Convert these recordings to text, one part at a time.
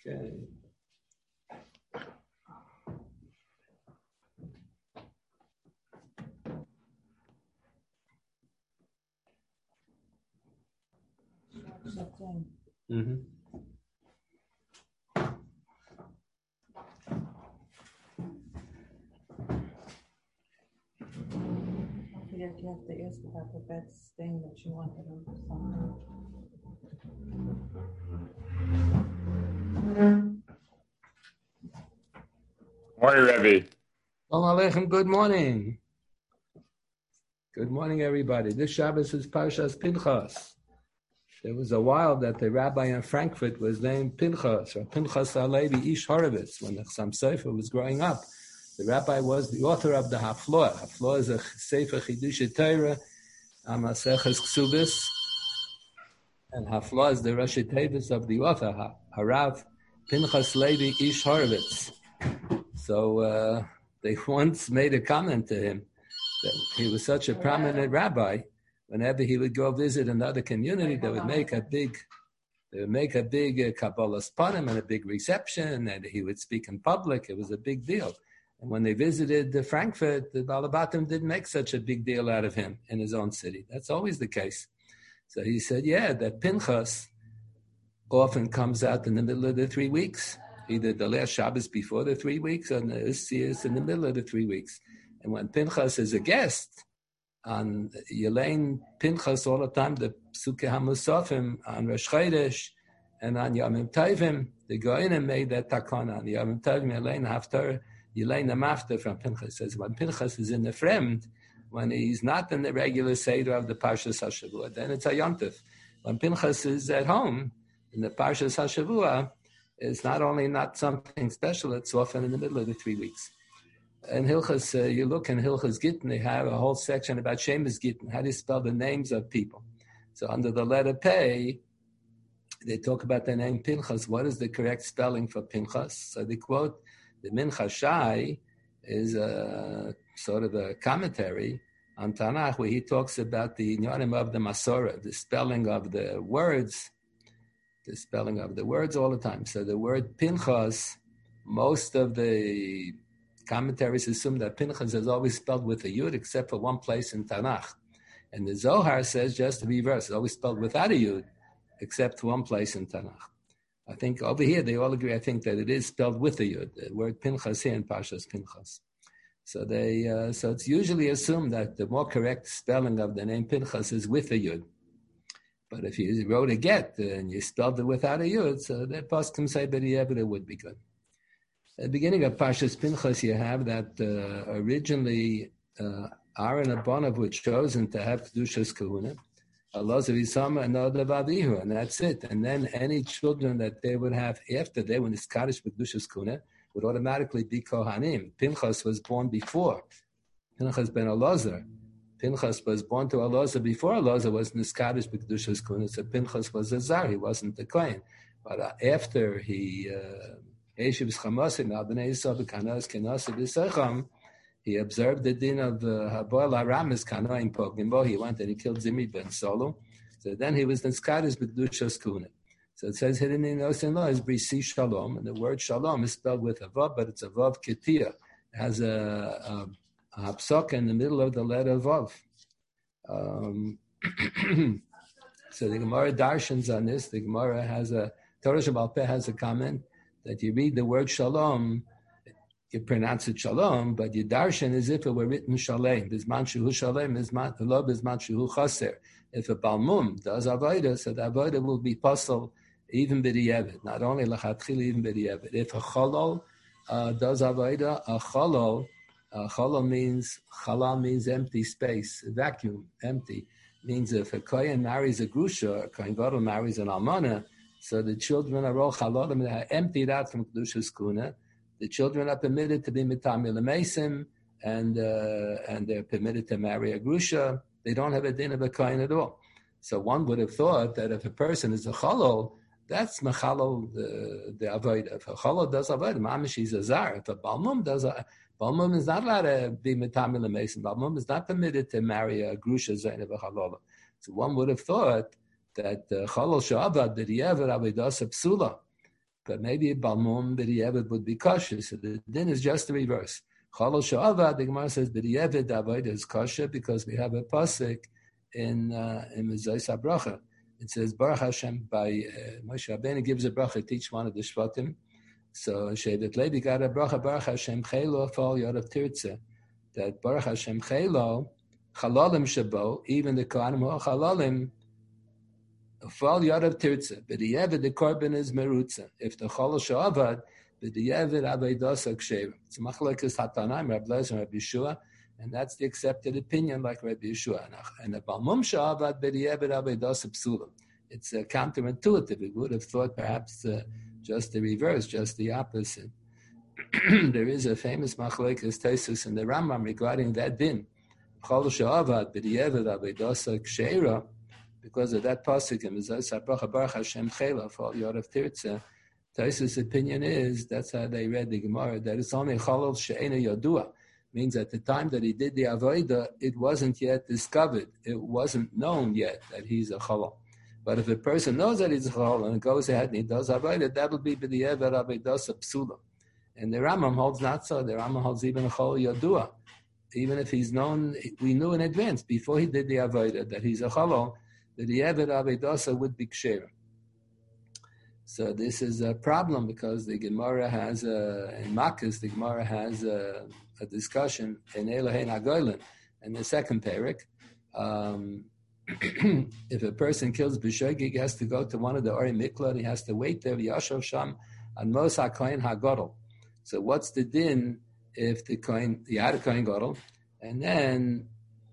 Okay. Mm-hmm. Don't forget you have to ask about the best thing that you wanted him to something. Morning, Rebbe. Shalom Aleichem, good morning. Good morning, everybody. This Shabbos is Parshas Pinchas. There was a while that the rabbi in Frankfurt was named Pinchas, or Pinchas Alevi Ish Horovitz. When the Chassam Sofer was growing up, the rabbi was the author of the Hafloah. Hafloah is a Sefer Chidush Torah, Amaseches Ksubis, and Hafloah is the Rashi Tevis of the author, Harav Pinchas Levi Ish Horovitz. So they once made a comment to him that he was such a prominent rabbi. Whenever he would go visit another community, they would make a big Kabbalas Panim and a big reception, and he would speak in public. It was a big deal. And when they visited Frankfurt, the Balabatim didn't make such a big deal out of him in his own city. That's always the case. So he said, that Pinchas often comes out in the middle of the 3 weeks, either the last Shabbos before the 3 weeks or this year's in the middle of the 3 weeks. And when Pinchas is a guest, on Yelain Pinchas all the time, the Psukei HaMusafim on Rosh Chodesh and on Yomim Tovim, the Goyim made that takana on Yomim Tovim, Yelain Haftar, Yelain Amafta from Pinchas. Says when Pinchas is in the Fremd, when he's not in the regular Seder of the Parshas HaShavua, then it's a Yom Tov. When Pinchas is at home, in the Parshas HaShavua, it's not only not something special, it's often in the middle of the 3 weeks. In Hilchas, you look in Hilchas Gittin, they have a whole section about Shemus Gittin, how do you spell the names of people. So under the letter Pei, they talk about the name Pinchas. What is the correct spelling for Pinchas? So they quote, the Mincha Shai is a sort of a commentary on Tanakh where he talks about the Inyanim of the Masorah, the spelling of the words all the time. So the word Pinchas, most of the commentaries assume that Pinchas is always spelled with a yud, except for one place in Tanakh. And the Zohar says just the reverse, it's always spelled without a yud, except one place in Tanakh. I think over here they all agree, I think, that it is spelled with a yud, the word Pinchas here in Parshas Pinchas. So so it's usually assumed that the more correct spelling of the name Pinchas is with a yud. But if you wrote a get and you spelled it without a yud, so that poskim say b'diavad it would be good. At the beginning of Parshas Pinchas, you have that originally Aaron and Abanav were chosen to have Kedushas Kahuna, Elazar Isama and Nadav Avihu, and that's it. And then any children that they would have after they were Niskadish with Kedushas Kahuna would automatically be Kohanim. Pinchas was born before. Pinchas ben Elazar. Pinchas was born to Elazar before Elazar was Niskadish with Kedushas Kahuna, so Pinchas was a Zar, he wasn't the Kohen. But after he... He observed the din of Haboel Aramis Kanoim Pogimbo. He went and he killed Zimri ben Solo. So then he was Niskadish b'Kedushas Kahuna. So it says hidden in Osin Law is Brisi Shalom, and the word Shalom is spelled with a vav, but it's a vav ketia. It has a hapsok in the middle of the letter vav. So the Gemara darshans on this. The Gemara has Torah Shabbat Peh has a comment that you read the word shalom, you pronounce it shalom, but you darshan as if it were written shalem. Bizman shehu shalem, lo bizman shehu chaser. If a balmum does avodah, so the avodah will be puzzle even b'diavad, not only lachatchil, even b'diavad. If a cholol does avodah, a cholol means empty space, vacuum, empty. Means if a kohen marries a grusha, a kohen gadol marries an almana, so the children are all chalolim, they are emptied out from Kedushas Kahuna. The children are permitted to be mitamil mesim, and they're permitted to marry a grusha. They don't have a din of a kohen at all. So one would have thought that if a person is a chalol, that's mechalol the avodah. If a chalol does avodah, mamish is a zar. If a balmum does balmum is not allowed to be mitamil mesim. Balmum is not permitted to marry a grusha zayin of a chalol. So one would have thought that chalol shavad that he ever avedasa psula, but maybe Balmum B'di'evet would be kosher. So the din is just the reverse. Chalal she'avad, the Gemara says B'di'evet avodah is kosher because we have a pasuk in Mezayis HaBracha. It says Baruch Hashem by Moshe Rabbeinu gives a bracha to each one of the Shvatim. So Shevet Levi got a bracha Baruch Hashem Chelo Fal Yodav Tirtze, that Baruch Hashem Chelo Chalalim Shabo, even the Kohanim who are Chalalim Fal Yodav Tirtze, but the Yevid the Korban is Merutza. If the Chalal Shavad, but the Yevid Avedasa Kshev. It's Machlekes Hatanaim, Rabbi Lezer, Rabbi Yeshua, and that's the accepted opinion, like Rabbi Yeshua. And the Balmum Shavad, but the Yevid Avedasa Psulam. It's counterintuitive. We would have thought perhaps just the reverse, just the opposite. There is a famous Machlekes Tesis in the Rambam regarding that din. Chol she'avad b'di'evet avedasa ksheira, because of that pasuk in Mezayis HaBracha Baruch Hashem Chela for Yodav Tirtze. Tesis' opinion is that's how they read the Gemara, that it's only chalal she'ena yodua, means at the time that he did the avodah, it wasn't yet discovered, it wasn't known yet that he's a chalal. But if a person knows that he's a chalal and goes ahead and he does avodah, that'll be b'di'evet avedasa psula. And the Rambam holds not so. The Rambam holds even a chalal yodua. Even if he's known, we knew in advance, before he did the avodah, that he's a chalal, that the Yevid Avedasa would be ksher. So this is a problem because the Gemara has, in Makkos, the Gemara has a discussion in Elohein HaGoylin, in the second parak. If a person kills B'shogeg, he has to go to one of the Ori Miklat, he has to wait there, Yashav Sham, and Mos HaKohen HaGodol. So what's the din if the Kohen, you had a Kohen Gadol, and then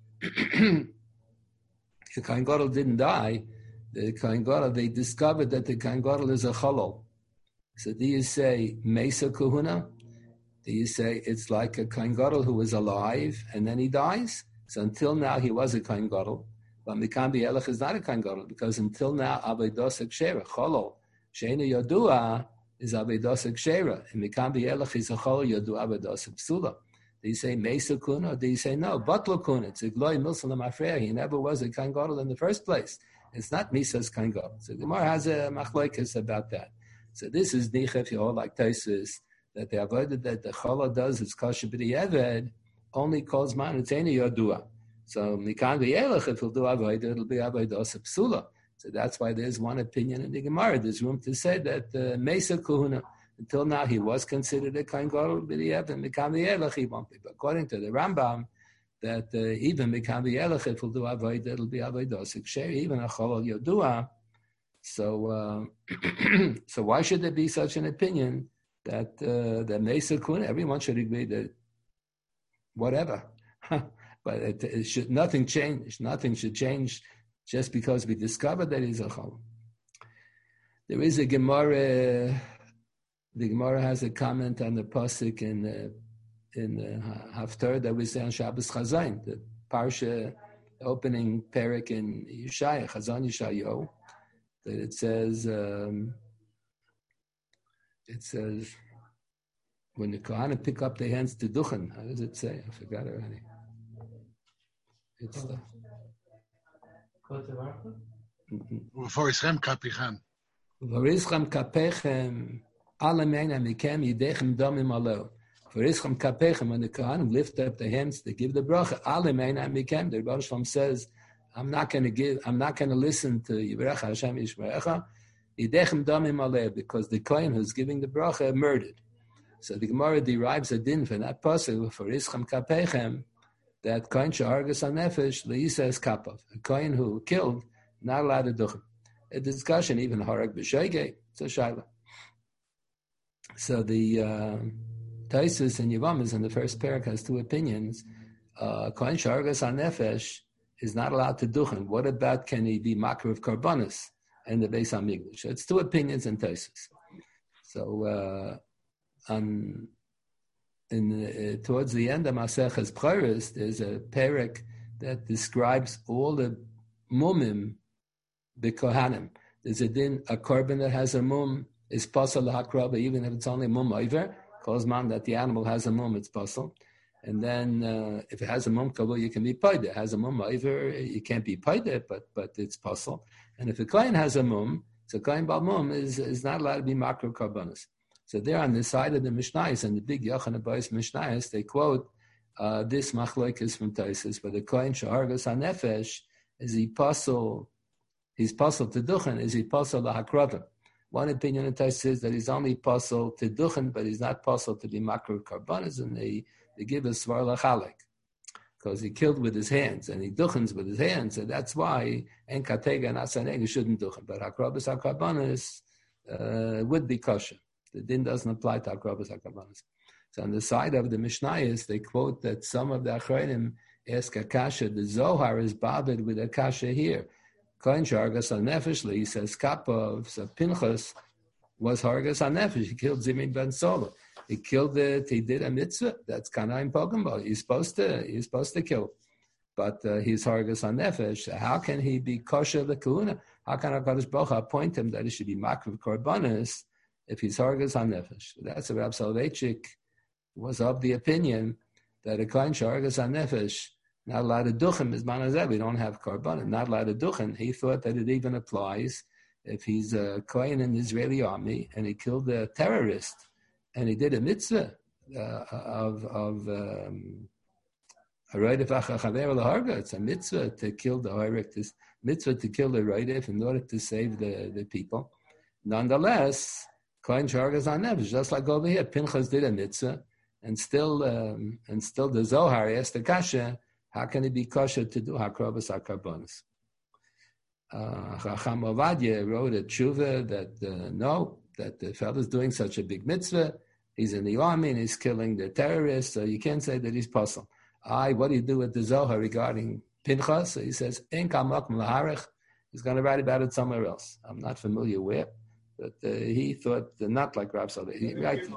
the Kohen Gadol didn't die, the Kohen Gadol, they discovered that the Kohen Gadol is a chalal. So do you say Mesa Kahuna? Do you say it's like a Kohen Gadol who was alive and then he dies? So until now he was a Kohen Gadol, but Mikam B'Elech is not a Kohen Gadol because until now Avedasa Kshera, chalal, Sheina Yodua is Avedasa Kshera, and Mikam B'Elech is a chalal Yodua Avedasa Psula. Do you say Mesa Kuna or do you say no? Batla Kuna, it's a Gloi Milsalam Afreya. He never was a Kohen Gadol in the first place. It's not Misa's Kohen Gadol. So the Gemara has a machlokes about that. So this is Nicha, if you hold like Taisus, that the avodah that the Chala does is Kasher B'Di'eved, only calls man, it's Eini Yodua. So Mikan B'Yelech, if he'll do avodah, it'll be Avodah Psula. So that's why there's one opinion in the Gemara. There's room to say that Mesa Kuna, until now, he was considered a Kohen Gadol, but Mikam B'Yelech, he won't be. But according to the Rambam, that even Mikam B'Yelech, if we'll do Avodah, it'll be Avodah Siksheh, even a Chalal Yodua. So, so why should there be such an opinion that that Mesa Kun, everyone should agree that whatever, but it should nothing change. Nothing should change just because we discovered that he's a Chalal. There is a Gemara. The Gemara has a comment on the pasuk in Haftarah that we say on Shabbos Chazayin, the parsha opening parak in Yeshaya, Chazon Yeshayahu, that it says when the Kohanim pick up their hands to duchen. How does it say? I forgot already. It's the Vorischem kapichem. Vorischem kapechem. For Ischam Kapechem, when the Kohanim lift up their hands to give the bracha, the Rebbe Shalom says, I'm not going to listen to Yivrech Hashem Yishmerecha, Yidechem Damim Aleh, because the Kohen who's giving the bracha murdered. So the Gemara derives a din for that pasuk for Ischam Kapechem, that Kohen Shehargas HaNefesh, Leisa es Kapav, a Kohen who killed, not allowed to duchen. A discussion, even Harag B'Shogeg, it's a Shaila. So the Taisus and Yavamas in the first parak has two opinions. Kohen Shehargas HaNefesh is not allowed to duchen. What about can he be makar of karbanis and the Beis HaMikdash? It's two opinions in Taisus. So towards the end of Maseches B'chores, there's a parak that describes all the mumim b'kohanim. There's a din, a korban that has a mum is pasal l'hakraba, even if it's only mum over, calls man that the animal has a mum, it's pasal. And then if it has a mum kabul, you can be paid. It has a mum over, you can't be paid, but it's pasal. And if a kohen has a mum, So Kohen Balmum is not allowed to be makriv karbanos. So there on the side of the Mishnayos and the big Yochanan Bois Mishnayos, they quote this machlokes from Tosfos, but the Kohen Shehargas HaNefesh, is he puzzle? He's puzzled to duchen. Is he puzzled to hakravim? One opinion in Tosfos is that he's only puzzled to duchen, but he's not puzzled to be makriv karbanos, and they give a svar lachalek because he killed with his hands and he duchens with his hands, and that's why en katega and asaneg shouldn't duchen. But hakrabas hakarbanos would be kosher. The din doesn't apply to hakrabas hakarbanos. So on the side of the Mishnayos, they quote that some of the Achronim ask Akasha, the Zohar is bothered with Akasha here. Kohen Shargas HaNefesh, he says, Kappa, so Pinchas was Hargas HaNefesh. He killed Zimri ben Solo. He killed it, he did a mitzvah. That's Kanaim Pogamba. He's supposed to kill. But he's Hargas HaNefesh. How can he be kosher the kahuna? How can HaKadosh Baruch Hu appoint him that he should be makriv korbanos if he's Hargas HaNefesh? That's what Rab Soloveitchik was of the opinion that a Kohen Shargas HaNefesh, not allowed to duchen, is manazeh. We don't have korban, not allowed to duchen. He thought that it even applies if he's a Kohen in the Israeli army and he killed a terrorist and he did a mitzvah of it's a mitzvah to kill the Hoyrek, this mitzvah to kill the Roidef in order to save the people. Nonetheless, Kohen Shargas HaNefesh, just like over here, Pinchas did a mitzvah. And still the Zohar asked the Kasha, how can it be kosher to do hakrobas hakarbonis? Chacham Ovadia wrote a tshuva that the fellow's doing such a big mitzvah, he's in the army and he's killing the terrorists, so you can't say that he's puzzled. What do you do with the Zohar regarding Pinchas? So he says, Ein kamak m'laharech. He's going to write about it somewhere else. I'm not familiar where, but he thought not like Rav Soloveitchik.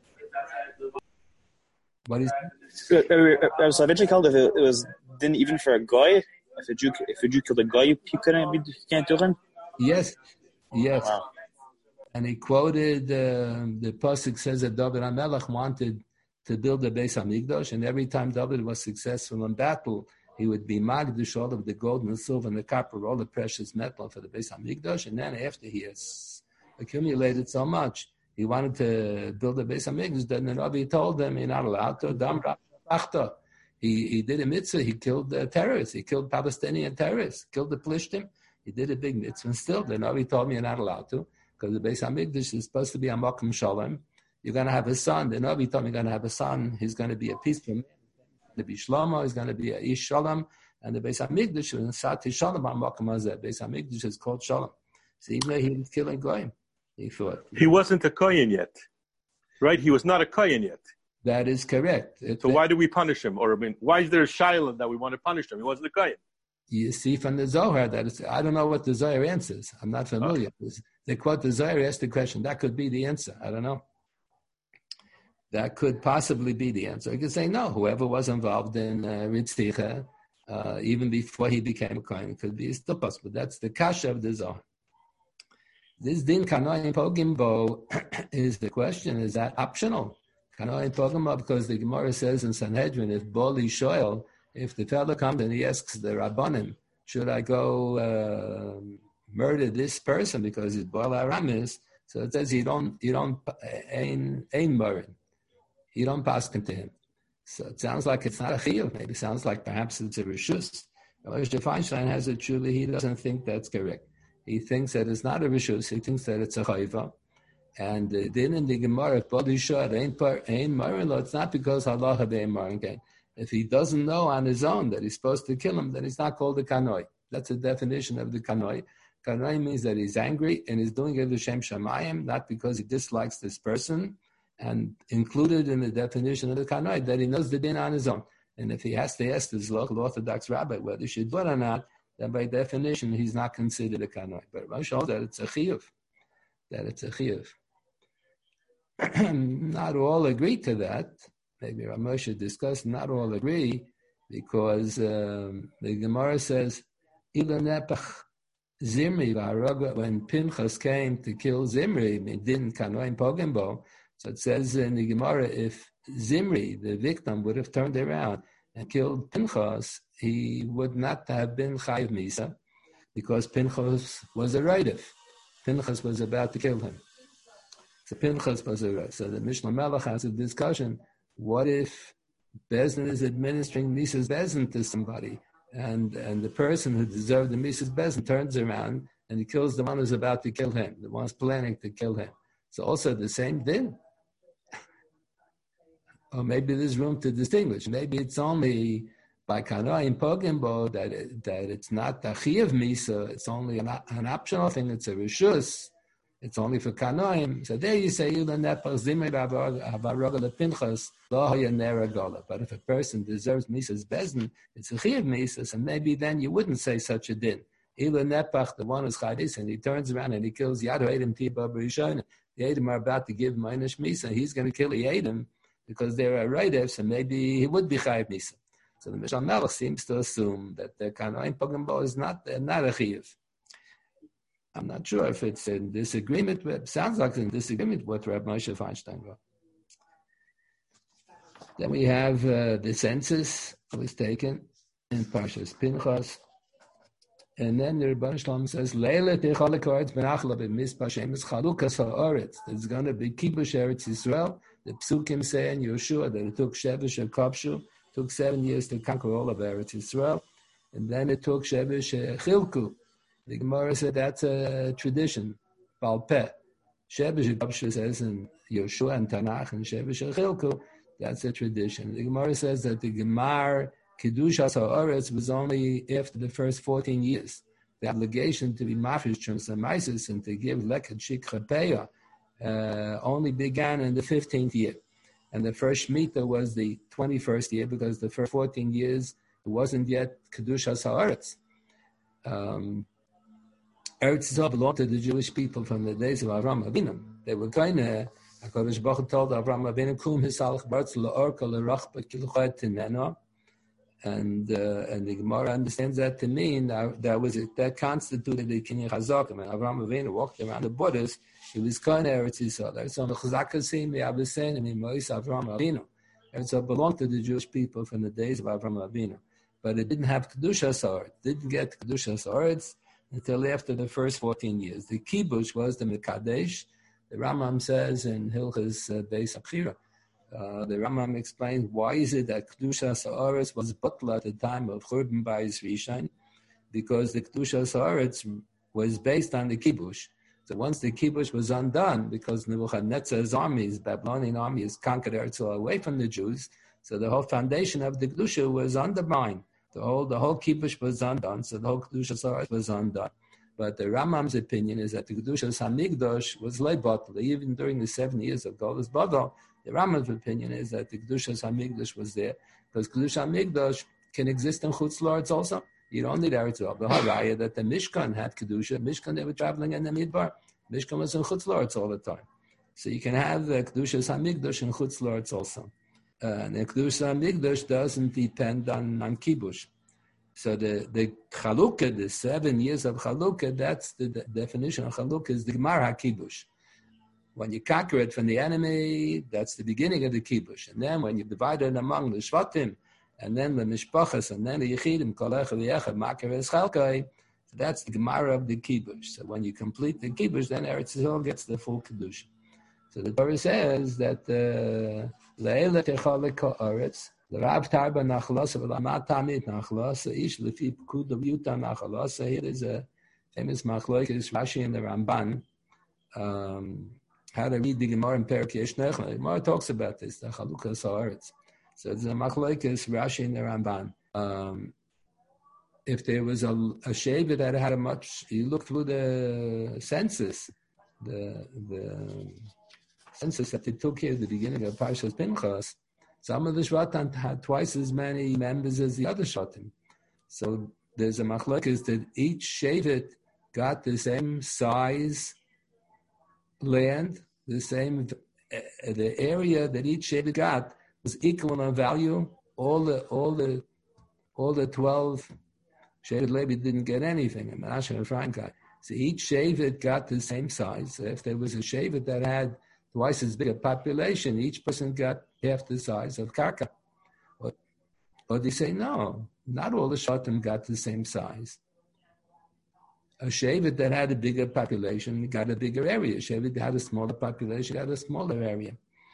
What is Soloveitchik held if it was then even for a guy, if a Jew killed a guy, you can't do him? Yes. Wow. And he quoted the pasuk says that David HaMelech wanted to build the Beis HaMikdash, and every time David was successful in battle, he would be magdish all of the gold and the silver and the copper, all the precious metal for the Beis HaMikdash, and then after he has accumulated so much, he wanted to build a Beis HaMikdash. Then the Rabbi told him, you're not allowed to. He did a mitzvah. He killed the terrorists. He killed Palestinian terrorists. Killed the Plishtim. He did a big mitzvah. And still, the Rabbi told me you're not allowed to, because the Beis HaMikdash is supposed to be a Makom Shalom. You're going to have a son. The Rabbi told me you're going to have a son. He's going to be a peaceful man. He's going to be Shlomo. He's going to be a Ish Shalom. And the Beis HaMikdash is Sati Shalom on Makom Hazeh. Beis HaMikdash is called Shalom. So even though he was killing Goyim, he thought. He wasn't a Kohen yet, right? He was not a Kohen yet. That is correct. So why do we punish him? Or why is there a Shiloh that we want to punish him? He wasn't a Kohen. You see from the Zohar that it's, I don't know what the Zohar answers. I'm not familiar. They quote the Zohar, ask the question. That could be the answer. I don't know. That could possibly be the answer. You could say, no, whoever was involved in Ritzticha, even before he became a Kohen, could be still possible. That's the kasha of the Zohar. This din kanoim pogimbo is the question, is that optional? Kanoim pogimbo, because the Gemara says in Sanhedrin, if Boli Shoel, if the fellow comes and he asks the Rabbanim, should I go murder this person because he's Bol Aramis? So it says you don't ain murin. You don't pass to him. So it sounds like it's not a chiyuv. Maybe it sounds like perhaps it's a rishus. Moshe Feinstein has a truly, he doesn't think that's correct. He thinks that it's not a rishus. He thinks that it's a chayva. And then in the Gemara, if Bodi Shor ain't marin, it's not because halacha be'ein marin. If he doesn't know on his own that he's supposed to kill him, then he's not called a kanoi. That's the definition of the kanoi. Kanoi means that he's angry and he's doing it l'shem shamayim, not because he dislikes this person. And included in the definition of the kanoi that he knows the din on his own. And if he has to ask his local Orthodox rabbi whether he should do it or not, then by definition he's not considered a kanoi. But Rashi holds that it's a chiyuv. Not all agree to that. Maybe Ramosha discussed. Not all agree because the Gemara says, Zimri, when Pinchas came to kill Zimri, it didn't kanoim pogembo. So it says in the Gemara, if Zimri, the victim, would have turned around and killed Pinchas, he would not have been chayiv misa, because Pinchas was a roidef. Pinchas was about to kill him. So Pinchas was arrested. So the Mishnah Melech has a discussion. What if Bezdin is administering Mises Bezdin to somebody, and the person who deserved the Mises Bezdin turns around and he kills the one who's about to kill him, the one's planning to kill him. So also the same din. Or maybe there's room to distinguish. Maybe it's only by Kanoim Pogimbo that it's not a Chiyuv Misa, it's only an optional thing, it's a Rishus, it's only for Kanoim. So there you say, but if a person deserves Misa's Bezdin, it's a Chiyuv Misa, so maybe then you wouldn't say such a din. Ila Nepach, the one who's Chadis, and he turns around and he kills Yadu Edom Tiba Barishon. The Edom are about to give Minish Misa, he's going to kill the Edom because they're a Raidef, and maybe he would be Chayiv Misa. So the Mishnah Melech seems to assume that the Kanoim Pogimbo is not a Chiyuv. I'm not sure if it's in disagreement with, sounds like it's in disagreement with Reb Moshe Feinstein wrote. Then we have the census was taken in Parshas Pinchas. And then the Rebbeinu Shalom says, Leila Techalik Oretz Benachla B'Mizpah Shemes Chalukas HaOretz. There's going to be Kibush Eretz Yisrael. The Psukim say in Yeshua that it took Shevish and Kopshu, took 7 years to conquer all of Eretz Yisrael. And then it took Shevish Chilku. The Gemara said that's a tradition. Baal Peh. Shevish and Kopshu says in Yeshua and Tanakh and Shevish and Chilku, that's a tradition. The Gemara says that the Gemar Kedushas HaOretz was only after the first 14 years. The obligation to be mafish Trumsamisis and to give Leket Shik Chapeya only began in the 15th year. And the first Shemitah was the 21st year because the first 14 years it wasn't yet Kedushas HaOretz. Eretz Yisrael belonged to the Jewish people from the days of Avram Avinu. They were kind of, HaKadosh Baruch Hu told Avram Avinu, Kum Hisalach Bartz L'Orka L'Rachba Kilchet Tineno. And the Gemara understands that to mean that constituted the Kinyan Chazak. When Avram Avinu walked around the borders, he was kind of Eretz Yisrael. So the Chazakasim, the Abbassin, and Mois Avram Avinu. Eretz Yisrael belonged to the Jewish people from the days of Avram Avinu. But it didn't have Kedushas HaOretz. Didn't get Kedushas HaOretz until after the first 14 years. The Kibush was the Mekadesh. The Rambam says in Hilchas Beis Abchira. The Rambam explains why is it that Kedushas HaOretz was butler at the time of Churban Bayis Rishon, because the Kedushas HaOretz was based on the Kibush. So once the Kibush was undone, because Nebuchadnezzar's armies, Babylonian armies, conquered Eretz away from the Jews, so the whole foundation of the Kedusha was undermined. The whole Kibush was undone, so the whole Kedushas HaOretz was undone. But the Rambam's opinion is that the Kedushas HaMikdash was leibatl, even during the 7 years of Golus Badal. The Rambam's opinion is that the Kedushas HaMikdash was there, because Kedushas HaMikdash can exist in Chutz La'aretz also. You don't need Eretz Yisrael. The Haraya that the Mishkan had Kedusha. Mishkan, they were traveling in the Midbar. Mishkan was in Chutz La'aretz all the time. So you can have the Kedushas HaMikdash in Chutz La'aretz also. And the Kedushas HaMikdash doesn't depend on Kibush. So the Chalukah, the 7 years of Chalukah, that's the definition of Chalukah, is the Gemar HaKibush. When you conquer it from the enemy, that's the beginning of the Kibush. And then when you divide it among the Shvatim, and then the Mishpachas, and then the Yechidim, Kolech V'Yechad, Makar Eschalkai, so that's the Gemara of the Kibush. So when you complete the Kibush, then Eretz Yisrael gets the full Kedusha. So the Torah says that Le'ela Techalik Ha'aretz, L'Rav Tarba Nachlas, V'Lamat Tamid Nachlas, Ish L'Fi Pkud L'Vyuta Nachlas. So here is a famous machlokes, Rashi and the Ramban, how to read the Gemara in Perek Yeshnech. The Gemara talks about this, the Chalukas HaAretz. So it's a machlokes, Rashi and the Ramban. If there was a shaver that had a much, you look through the census, the census that they took here at the beginning of Parshas Pinchas, some of the Shvatim had twice as many members as the other Shvatim. So there's a machlokes that each shevet got the same size land, the same, the area that each shevet got was equal in value. All the 12 shevet Levi didn't get anything, and Menashe and Ephraim. So each shevet got the same size. So if there was a shevet that had twice as big a population, each person got half the size of Karka. Or they say, no, not all the Shatim got the same size. A Shevet that had a bigger population got a bigger area. A Shevet that had a smaller population got a smaller area.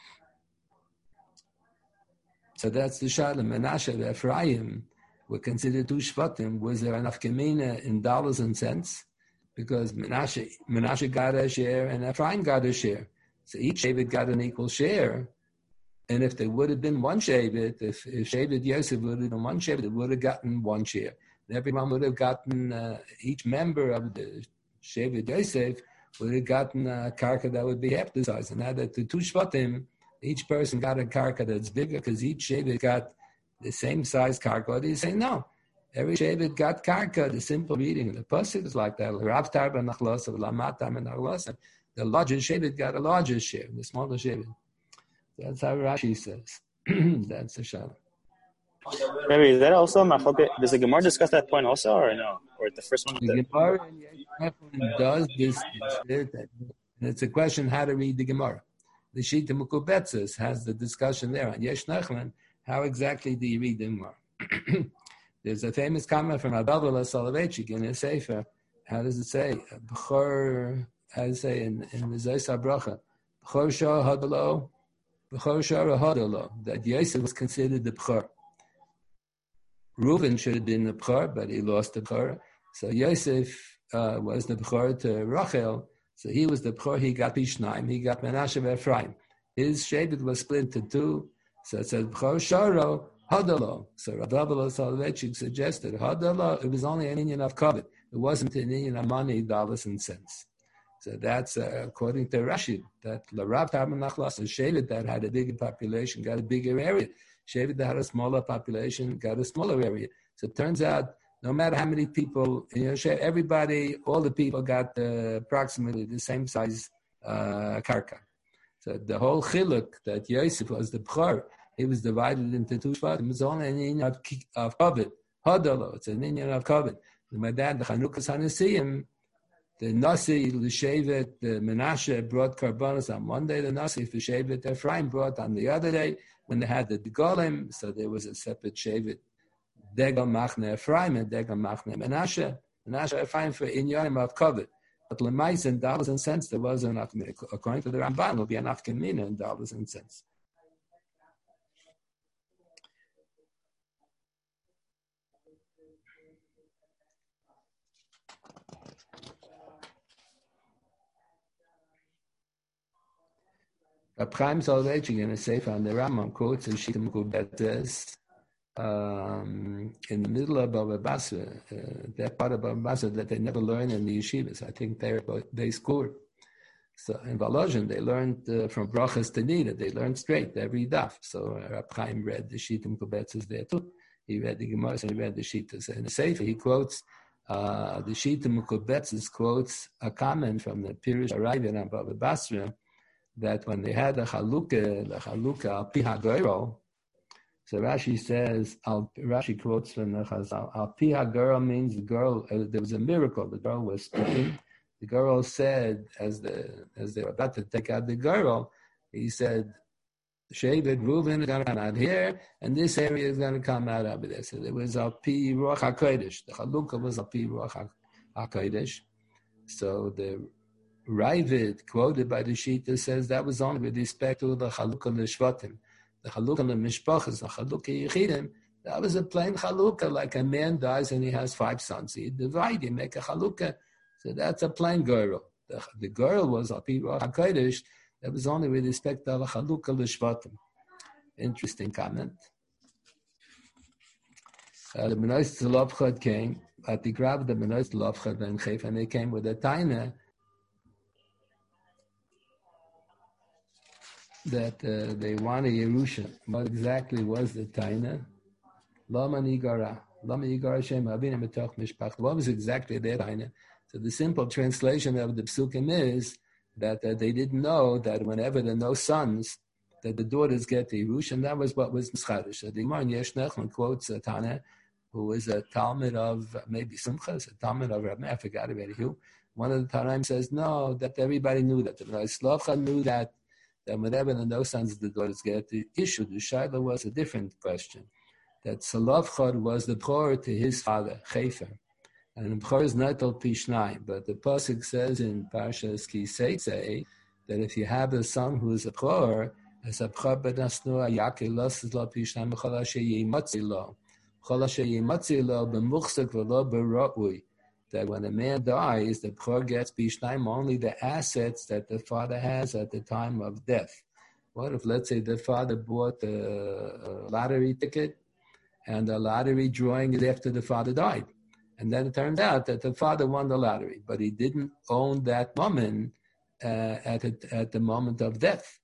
So that's the Shalom. Menashe and Ephraim were considered two Shvatim. Was there enough Gemina in dollars and cents? Because Menashe got a share and Ephraim got a share. So each Shevet got an equal share. And if there would have been one Shevet, if Shevet Yosef would have been one Shevet, it would have gotten one share. And everyone would have gotten, each member of the Shevet Yosef would have gotten a karka that would be half the size. And now that the two Shvatim, each person got a karka that's bigger because each Shevet got the same size karka. Or they say, no, every Shevet got karka, the simple reading. The pasuk is like that. The larger Shevet got a larger share, the smaller Shevet. That's how Rashi says. That's the Shalom. Maybe is that also machlokes? Does the Gemara discuss that point also, or no? Or the first one? The Gemara does this. And it's a question how to read the Gemara. The Shita Mukubetzes has the discussion there on Yesh Nechlan. How exactly do you read the Gemara? There's a famous comment from Abel Soloveitchik in his Sefer. How does it say? B'chor, how does it say in the Zoysa Bracha? B'chor Shah Hadalo, B'chor Shah Hadalo. That Yosef was considered the B'chor. Reuven should have been the B'chor, but he lost the B'chor. So Yosef was the B'chor to Rachel. So he was the B'chor, he got Bishnaim, he got Menashe and Ephraim. His Shevet was split into two. So it says B'chor Sharo Hadalo. So Rabbi Soloveitchik suggested Hadalo, it was only an Indian of covet. It wasn't an Indian of money, dollars and cents. So that's according to Rashi, that L'Rav Tabernakhlas, a Shevet that had a bigger population, got a bigger area. Shevet that had a smaller population got a smaller area. So it turns out, no matter how many people, everybody, all the people got approximately the same size karka. So the whole chiluk that Yosef was the B'chor, he was divided into two shvatim. It's only an inyan of kavod. Hadalo, it's an inyan of kavod. My dad, the Chanukas Hanasiyim, the Nasi, the Shevet, the Menashe brought karbanos on one day. The Nasi, the Shevet, Ephraim brought on the other day. When they had the Degolim, so there was a separate Shevet, Degel Machne Ephraim and Degel Machne Menashe. Menashe Ephraim for inyanim of kavod. But lemais in dollars and cents, there was enough. According to the Ramban, will be enough kemina in dollars and cents. Chaim Soloveitchik in a sefer on the Rambam quotes in Shita Mukubetzes in the middle of Bava Basra, that part of Bava Basra that they never learn in the yeshivas. I think they scored. So in Volozhin, they learned from Brachas to Nida. They learned straight every daf. So Rab Chaim read the Shita Mukubetzes there too. He read the Gemara and he read the Shitas. In the sefer, he quotes the Shita Mukubetzes quotes a comment from the Pirush Arabian on Bava Basra, that when they had the Chalukah al Pi HaGoiro, so Rashi says, Rashi quotes from the Chazal, al Pi HaGoiro means the girl, there was a miracle, the girl was speaking. The girl said, as they were about to take out the girl, he said, Shevet Reuven is going to come out here, and this area is going to come out over there. So there was al Pi Ruach HaKodesh. The Chalukah was al Pi Ruach HaKodesh. So the Ravid, quoted by the Shita, says that was only with respect to the Chalukah L'Shvatim. The Chalukah L'Mishpachas, the Chalukah Yechidim, that was a plain Chalukah, like a man dies and he has 5 sons. You divide, you make a Chalukah. So that's a plain girl. The girl was a Pi Ruach HaKodesh, that was only with respect to the Chalukah L'Shvatim. Interesting comment. The Benoist Tzolofchad came, at the grab of the Benoist Tzolofchad and Chayf, and they came with a taina that they want a Yerusha. What exactly was the taina? Lama nigara. Lama nigara shem avinu metoch mishpach. What was exactly their taina? So the simple translation of the psukim is that they didn't know that whenever there are no sons, that the daughters get the Yerusha, and that was what was Mischadish. So the Gemara in Yesh Nechlan quotes Tana, who was a Talmud of maybe Simchas, a Talmud of Rabbi, I forgot already who. One of the Tanaim says, no, that everybody knew that. The Slavcha knew that whenever there are no sons, the daughters get the issue. The Shaila was a different question. That Salavchad was the B'chor to his father, Chefer. And the Bechor is Neitel Pishnayim. But the Pasuk says in Parshas Ki Seitzei that if you have a son who is a Bechor, as a Bechor ben Asnua, Yakir Los Lo Pishnayim, B'chol Asher Yimotzi Lo. B'chol Asher Yimotzi Lo, B'muchzak V'lo B'ra'ui. That when a man dies, the Bechor gets Pishnayim only the assets that the father has at the time of death. What if, let's say, the father bought a lottery ticket and the lottery drawing is after the father died? And then it turns out that the father won the lottery, but he didn't own that woman at the moment of death.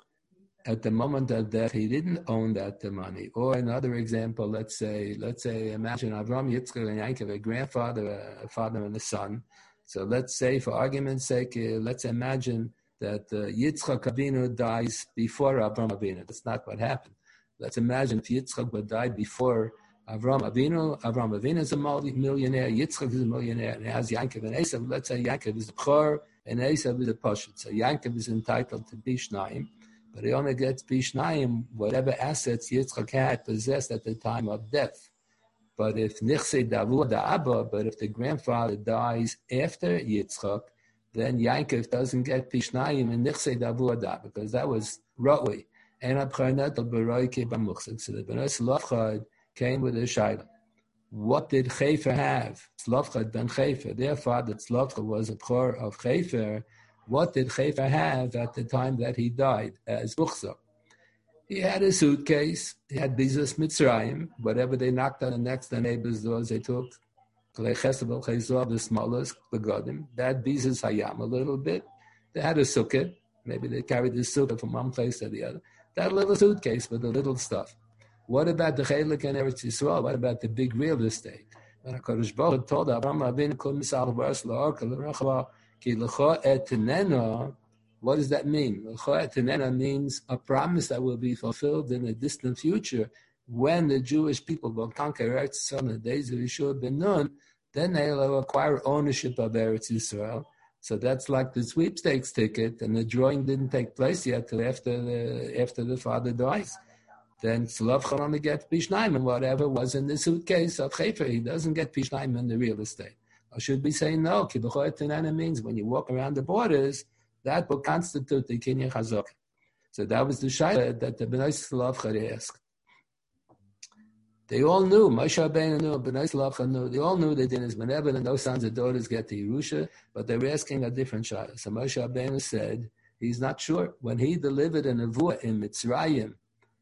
At the moment of death, he didn't own that the money. Or another example, let's say, imagine Avram, Yitzchak, and Yaakov, a grandfather, a father, and a son. So let's say, for argument's sake, let's imagine that Yitzchak Avinu dies before Avram Avinu. That's not what happened. Let's imagine if Yitzchak would die before Avram Avinu is a millionaire, Yitzchak is a millionaire, and he has Yaakov and Esav. Let's say Yaakov is a Bechor and Esav is a Pashut. So Yaakov is entitled to Pishnayim, but he only gets Pishnayim whatever assets Yitzchak had possessed at the time of death. But if Nichse Davu Da'aba, but if the grandfather dies after Yitzchak, then Yaakov doesn't get Pishnayim and Nichse Davu Da'aba, because that was Ra'ui. And Abchanetel B'Roike B'Muchzak. So the Bnei Tzlofchad came with a shayla. What did Chefer have? Tzlofchad ben Chefer. Their father Tzlofchad was a Bechor of Chefer. What did Chefer have at the time that he died as Muchzak? He had a suitcase. He had Bizas Mitzrayim. Whatever they knocked on the next the neighbors' doors, they took. The smallest begodim. They had Bizas Hayam a little bit. They had a sukkah. Maybe they carried the sukkah from one place to the other. That little suitcase with the little stuff. What about the Chelik and Eretz Yisrael? What about the big real estate? When HaKadosh Baruch Hu told Abraham Avinu Kol Misal Baras La'arka L'Rachava Ki L'cho Etenena, what does that mean? L'cho Etenena means a promise that will be fulfilled in a distant future when the Jewish people will conquer Eretz Yisrael in the days of Yeshua ben Nun. Then they'll acquire ownership of Eretz Yisrael. So that's like the sweepstakes ticket, and the drawing didn't take place yet till after the father dies. Then Tzlofchad only gets Pishnayim and whatever was in the suitcase of Chefer. He doesn't get Pishnayim in the real estate. Or should we say no? Ki B'chor Etenena means when you walk around the borders, that will constitute the Kinyan Chazok. So that was the shayla that the Bnei Tzlofchad asked. They all knew, Moshe Rabbeinu knew, Bnei Tzlofchad knew, they all knew that in his Benevin and no sons and daughters get the Yerusha, but they were asking a different shayla. So Moshe Rabbeinu said, he's not sure. When he delivered a nevuah in Mitzrayim,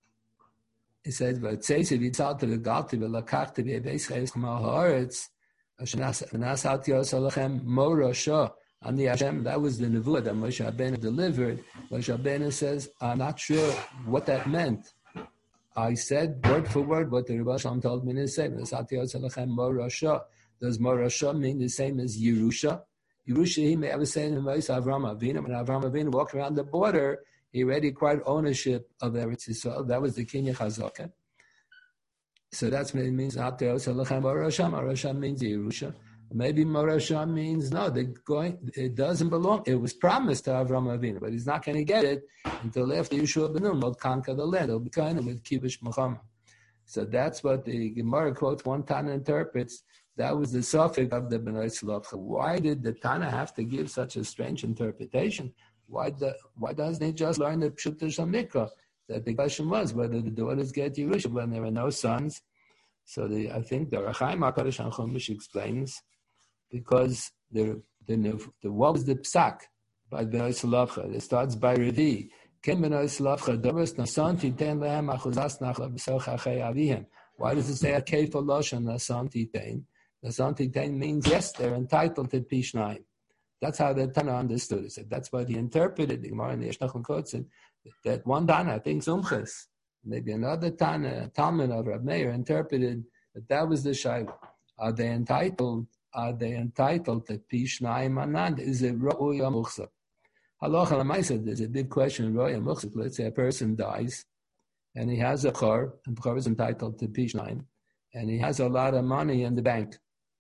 he said, "V'tzeisiv yitzalti v'galti v'lakachti v'yebeischayish k'mal haaretz v'nasati yosalachem mo rasha ani Hashem." That was the nevuah that Moshe Rabbeinu delivered. Moshe Rabbeinu says, "I'm not sure what that meant. I said word for word what the Rebbe Shalom told me to say. V'nasati yosalachem mo rasha." Does mo rasha mean the same as Yerusha? Yerusha, he may have said in Avram Avinu. When Avram Avinu walked around the border, he already acquired ownership of Eretz Yisrael. That was the Kinyan Chazaka. So that's what it means. Morasha means Yerusha. Maybe Morasha means no, it doesn't belong. It was promised to Avram Avinu, but he's not going to get it until after Yeshua ben Nun will conquer the land. It'll be kind of with Kibush Muhammad. So that's what the Gemara quotes. One Tana interprets. That was the suffix of the Bnei Tzlofchad. Why did the Tana have to give such a strange interpretation? Why doesn't he just learn the Pshuta Shamikra? That the question was whether the daughters get Yerusha when there are no sons. So I think the Rachaim HaKadosh on Chumash explains because what was the psak by Bnei Tzlofchad? It starts by Revi. Ken Bnei Tzlofchad Doros Nasan Titen Lehem Achuzas Nachla B'Soch Achei Avihim. Why does it say a Kefa Loshan Nasan Titen? Nasan Titen means yes, they're entitled to Pishnayim. That's how the Tana understood it. So that's why he interpreted the Gemara in the Yeshnachon quotes that one Tana, I think Zumchas, maybe another Tana, Talmud of Rab Meir, interpreted that was the shayla. Are they entitled to Pishnayim Anand? Is it Ra'uy or Muchzak? Halacha l'maisa, there's a big question, Ra'uy or Muchzak. Let's say a person dies and he has a Bechor, and Bechor is entitled to Pishnayim, and he has a lot of money in the bank.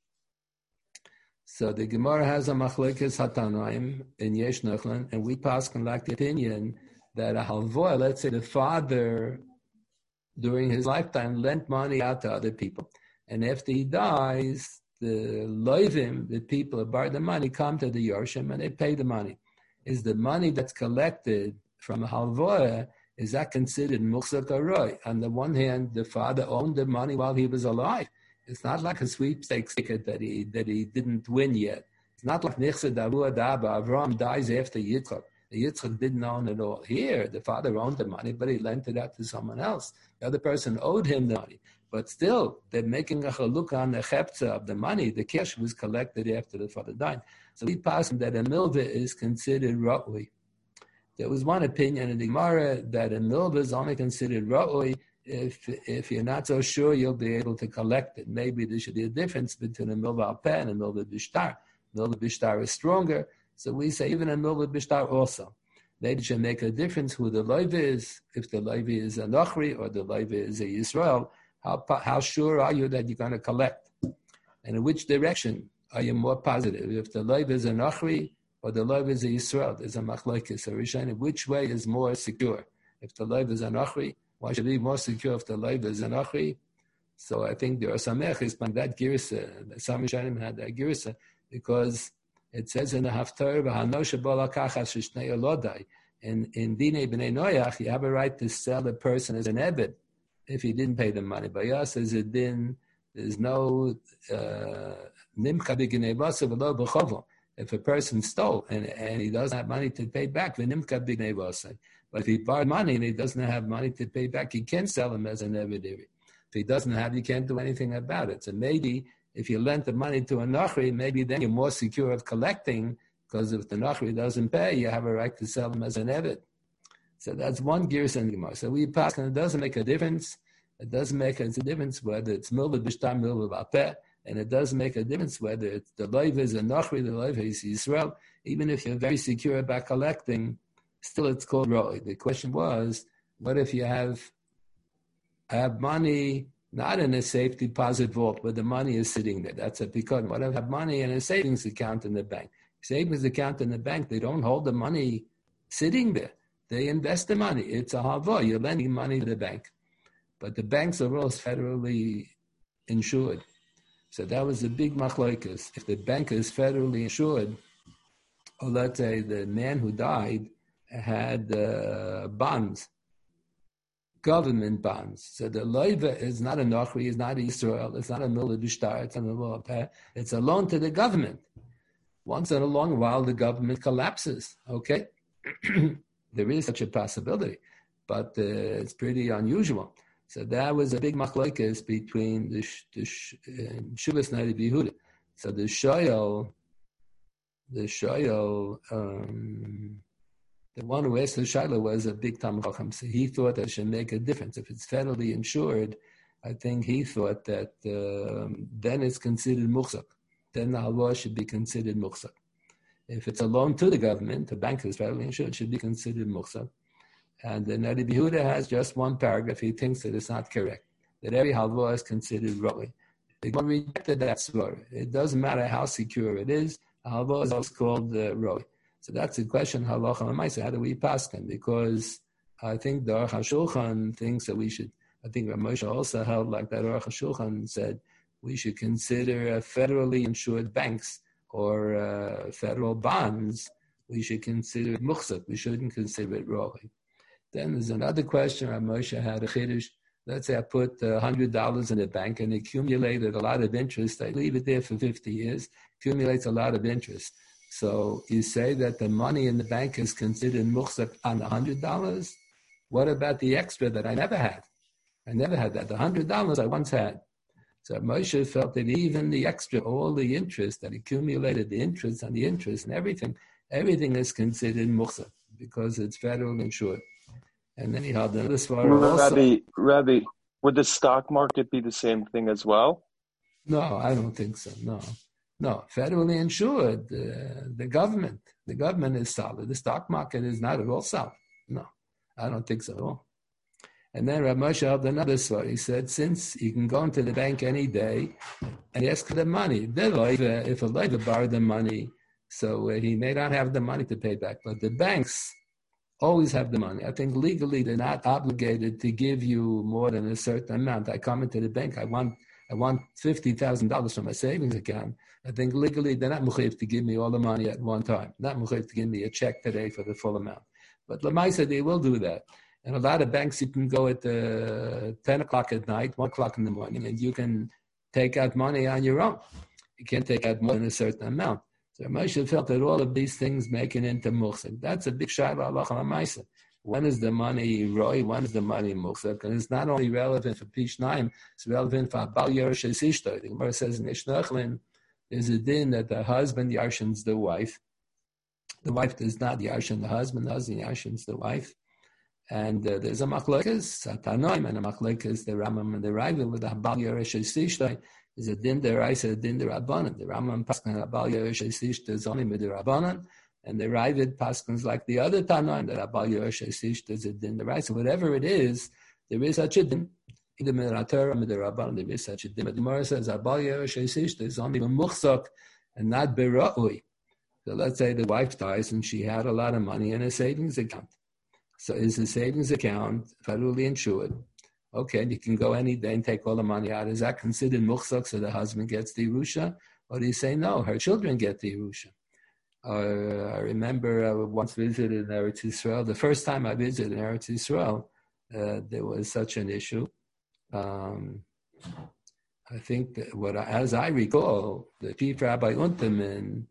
So the Gemara has a machlekes hatanoim in Yesh Nechlan, and we pass on like the opinion that a halvoah, let's say the father during his lifetime lent money out to other people, and after he dies, the loivim, the people who borrow the money, come to the Yorshim and they pay the money. Is the money that's collected from a halvoah, is that considered muchzak or roy? On the one hand, the father owned the money while he was alive. It's not like a sweepstakes ticket that he didn't win yet. It's not like Nichse Davua Daba. Avram dies after Yitzchak. The Yitzchak didn't own it all. Here, the father owned the money, but he lent it out to someone else. The other person owed him the money. But still, they're making a chalukah on the cheptza of the money. The cash was collected after the father died. So we pass that a milvah is considered ra'ui. There was one opinion in the Gemara that a milvah is only considered ra'ui if you're not so sure you'll be able to collect it. Maybe there should be a difference between a milvah al peh and a milvah bishtar. Milvah bishtar is stronger, so we say even a milvah bishtar also. Maybe it should make a difference who the loiva is, if the loiva is a Nochri or the loiva is a Yisrael. How sure are you that you're going to collect? And in which direction are you more positive? If the loiva is a Nochri or the loiva is a Yisrael, there's a machlokes, a Rishon. Which way is more secure? If the loiva is a Nochri, why should it be more secure if the loiva is a Nochri? So I think there are some echis by that girsa. Some Rishonim had that girsa because it says in the Haftarah, "V'hanoshe bo lakachas shishnei olodai." In Dinei B'nei Noach, you have a right to sell a person as an ebed if he didn't pay the money. By us, as a din, there's no nimcha b'gnevasa v'lo b'chovo. If a person stole and he doesn't have money to pay back, v'nimcha b'gnevasa. But if he borrowed money and he doesn't have money to pay back, he can sell him as an ebed. If he doesn't have, you can't do anything about it. So maybe if you lent the money to a Nachri, maybe then you're more secure of collecting, because if the Nachri doesn't pay, you have a right to sell him as an Eved. So that's one gears in the Gemara. So we pass, and it doesn't make a difference. It doesn't make a difference whether it's milvah b'shtar, milvah b'apeh, and it doesn't make a difference whether it's the loiva is a Nachri, the loiva is Yisrael. Even if you're very secure about collecting, still it's called roi. The question was, what if you have money not in a safe deposit vault, but the money is sitting there? That's a pikon. What if I have money in a savings account in the bank? Savings account in the bank, they don't hold the money sitting there. They invest the money. It's a hava. You're lending money to the bank. But the banks are all federally insured. So that was a big machlokes. If the bank is federally insured, or let's say the man who died had bonds, government bonds. So the loiva is not a Nochri, it's not a Yisrael, it's not a milvah b'shtar, it's a milvah peh. It's a loan to the government. Once in a long while, the government collapses. Okay, there is such a possibility, but it's pretty unusual. So that was a big machlokes between the Shuvas Nari B'Yehuda. So the shoyel, the one who asked the Shaila was a big Talmid Chacham. So he thought that it should make a difference. If it's federally insured, I think he thought that then it's considered muchzak. Then the halwa should be considered muchzak. If it's a loan to the government, the bank is federally insured, it should be considered muchzak. And the Nari B'Yehuda has just one paragraph. He thinks that it's not correct, that every halwa is considered roi. They rejected that svara. It doesn't matter how secure it is. Halwa is also called roi. So that's the question, halacha l'maisa. How do we pass them? Because I think the Aruch HaShulchan thinks that we should, I think Rav Moshe also held like that. Aruch HaShulchan said we should consider federally insured banks or federal bonds. We should consider it muchzak. We shouldn't consider it roi. Then there's another question. Rav Moshe had a chiddush. Let's say I put $100 in the bank and accumulated a lot of interest. I leave it there for 50 years, accumulates a lot of interest. So you say that the money in the bank is considered muchzak on $100? What about the extra that I never had? I never had that. The $100 I once had. So Moshe felt that even the extra, all the interest that accumulated, the interest on the interest and everything is considered muchzak because it's federally insured. And then he held another svara also. Rabbi, would the stock market be the same thing as well? No, I don't think so. No, federally insured, the government is solid. The stock market is not at all solid. No, I don't think so at all. And then Rav Moshe held another svara. He said, since you can go into the bank any day and ask for the money, if a loiva borrowed the money, so he may not have the money to pay back, but the banks always have the money. I think legally they're not obligated to give you more than a certain amount. I come into the bank, I want I want $50,000 from my savings account, I think legally they're not mechuyev to give me all the money at one time. Not mechuyev to give me a check today for the full amount. But Lamaisa, they will do that. And a lot of banks, you can go at 10 o'clock at night, 1 o'clock in the morning, and you can take out money on your own. You can't take out more than a certain amount. So Moshe felt that all of these things make it into muhsek. That's a big shayla halacha l'maisa. When is the money roi? When is the money muhsek? And it's not only relevant for Pishnaim, it's relevant for Bal Yerush Ishto. The Gemara says in Ishnachlin, there's a din that the husband yarshins the wife. The wife does not yarshin the husband yarshins the wife. And there's a machlokes, Satanoim, and a machlokes, the Rambam and the Raiva with the Bal Yerush Ishto. Is a din deraisa, a din derabanan. The Rambam paskan Abal Yerush Ishto is only with the Rabbanan, and the Ravid paskans like the other Tanoim that Abal Yerush Ishto is a din deraisa. Whatever it is, there is such a din. Either with the Torah or the Rabbanan, there is such a din. But the Gemara says Abal Yerush Ishto is only muchzak and not bera'ui. So let's say the wife dies and she had a lot of money in a savings account. So is the savings account federally insured? Okay, you can go any day and take all the money out. Is that considered muchzak, so the husband gets the Yerusha? Or do you say, no, her children get the Yerusha? I remember I once visited in Eretz Yisrael. The first time I visited in Eretz Yisrael, there was such an issue. I think that as I recall, the chief Rabbi Unterman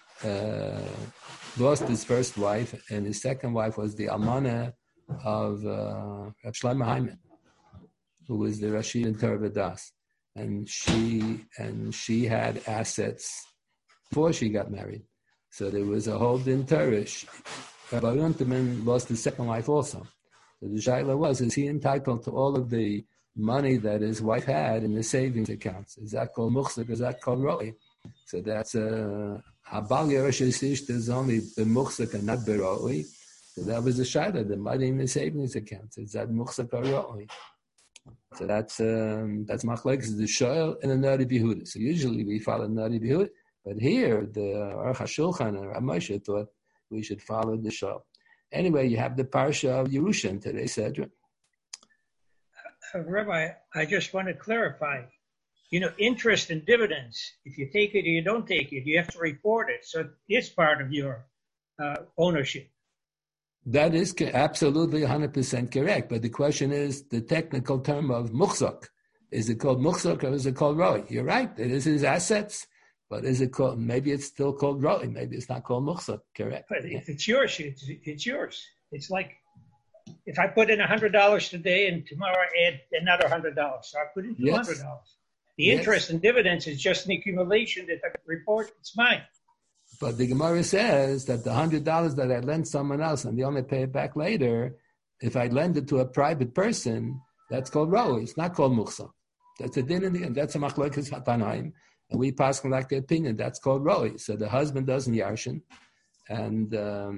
lost his first wife, and his second wife was the almana of Reb Shlomo Hyman, who was the Rashid in Torah V'das, and she had assets before she got married. So there was a whole din Torah. Rabbi Unterman lost his second wife also. So the shaila was, is he entitled to all of the money that his wife had in the savings accounts? Is that called muchzak? Is that called roi? So that's Habal Yerush Ishto is only the muchzak and not beroi. So that was the shaila, the money in the savings accounts. Is that muchzak or roi? So that's machlekes the shoel and the Nari B'Yehuda. So usually we follow Nari B'Yehuda, but here the Aruch HaShulchan and Rav Moshe thought we should follow the shoel. Anyway, you have the parsha of Yerusha today, Cedric. Rabbi, I just want to clarify. Interest and dividends. If you take it or you don't take it, you have to report it. So it's part of your ownership. That is absolutely 100% correct. But the question is the technical term of muchzak. Is it called muchzak or is it called roi? You're right. It is his assets. But is it called, maybe it's still called roi. Maybe it's not called muchzak. Correct. But if it's yours, it's yours. It's like if I put in $100 today and tomorrow I add another $100. So I put in $200. The interest and dividends is just an accumulation that I report. It's mine. But the Gemara says that the $100 that I lent someone else and they only pay it back later, if I lend it to a private person, that's called roi. It's not called muchzak. That's a din in the end. That's a machlokes hatanaim. And we pass like the opinion, that's called roi. So the husband doesn't yarshin. And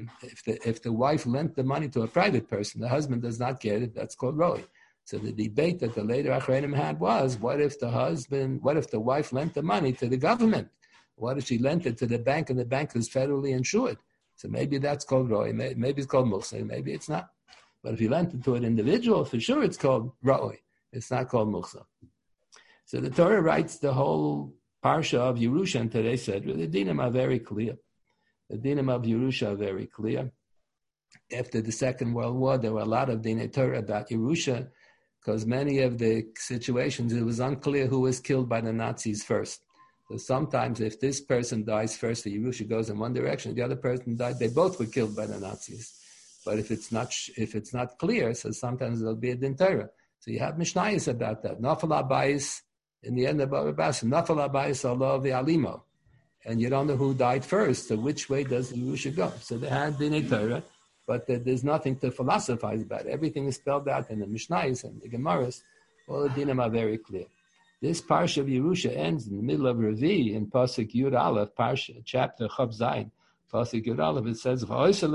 if the wife lent the money to a private person, the husband does not get it, that's called roi. So the debate that the later Achreinim had was, what if the wife lent the money to the government? What if she lent it to the bank and the bank is federally insured? So maybe that's called roi. Maybe it's called muchzak. Maybe it's not. But if you lent it to an individual, for sure it's called roi. It's not called muchzak. So the Torah writes the whole parsha of Yerusha, and today said, the dinim are very clear. The dinim of Yerusha are very clear. After the Second World War, there were a lot of dinei Torah about Yerusha, because many of the situations, it was unclear who was killed by the Nazis first. So sometimes if this person dies first, the Yerusha goes in one direction, the other person died, they both were killed by the Nazis. But if it's not clear, so sometimes there'll be a din Torah. So you have Mishnayos about that. Nafal Abayis, in the end of Baba Basra, Nafal Abayis Allah the Alimo. And you don't know who died first, so which way does the Yerusha go? So they had dinei Torah, but there's nothing to philosophize about. Everything is spelled out in the Mishnayos and the Gemaras. All the dinim are very clear. This parsha of Yerusha ends in the middle of Revi in Pasuk Yud Aleph, parsha, chapter Chav Zayin. Pasuk Yud Aleph, it says,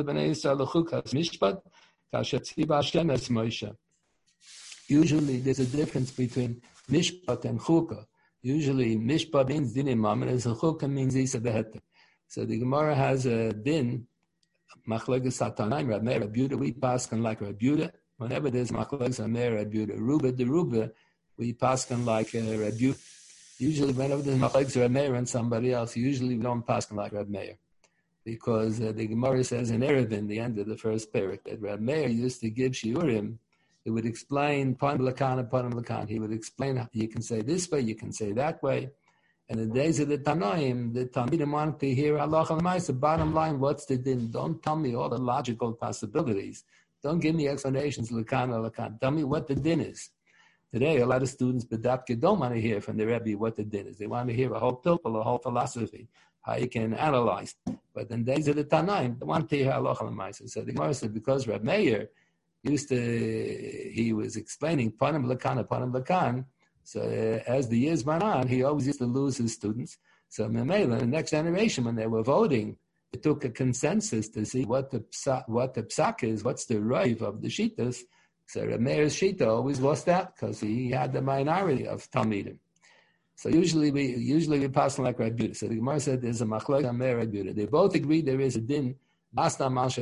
usually there's a difference between Mishpat and Chukah. Usually Mishpat means din imam, and Chukah means Isa Beheter. So the Gemara has a din, Machlokes Satanaim, Reb Meir, Reb Yehuda, we paskin like Reb Yehuda. Whenever there's Machlokes Reb Meir, Reb Yehuda, Ruba, the Ruba, we paskin like Reb Yehuda. Usually, whenever there's machlekes Reb Meir and somebody else, usually we don't pass like Reb Meir, because the Gemara says in Eruvin, the end of the first parak, that Reb Meir used to give shiurim. He would explain panim lakan and panim lakan. He would explain you can say this way, you can say that way. And in the days of the Tanoim, the Talmidim wanted to hear halacha l'maisa. Bottom line, what's the din? Don't tell me all the logical possibilities. Don't give me explanations lakan or lakan. Tell me what the din is. Today, a lot of students bedapke don't want to hear from the Rebbe what the din is. They want to hear a whole pilpul, a whole philosophy, how you can analyze. But in the days of the Tanoim, they want to hear halacha l'maisa. So the Gemara said, because Reb Meir he was explaining panim lakan. So as the years went on, he always used to lose his students. So Memela, the next generation, when they were voting, they took a consensus to see what the psak is, what's the rive of the shitas. So Reb Meir's shita always lost out because he had the minority of Talmidim. So usually we pass like Reb Yehuda. So the Gemara said there's a machlok on Meir Reb Yehuda. They both agree there is a din. Let's say a man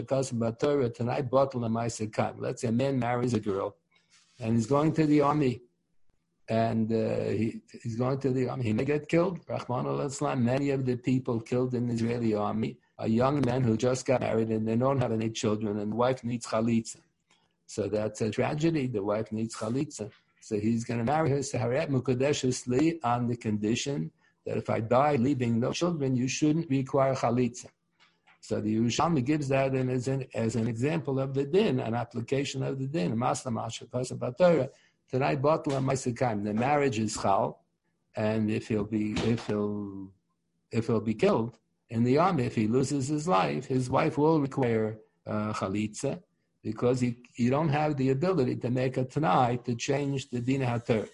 marries a girl and he's going to the army. And he's going to the army. He may get killed. Rahman al-Islam, many of the people killed in the Israeli army are young men who just got married and they don't have any children, and the wife needs chalitza. So that's a tragedy. The wife needs chalitza. So he's going to marry her Saharet Mukadeshusli on the condition that if I die leaving no children, you shouldn't require chalitza. So the Yerushalmi gives that as an example of the din, an application of the din. Tonight, the marriage is chal, and if he'll be killed in the army, if he loses his life, his wife will require chalitza, because you don't have the ability to make a tanai to change the din hater.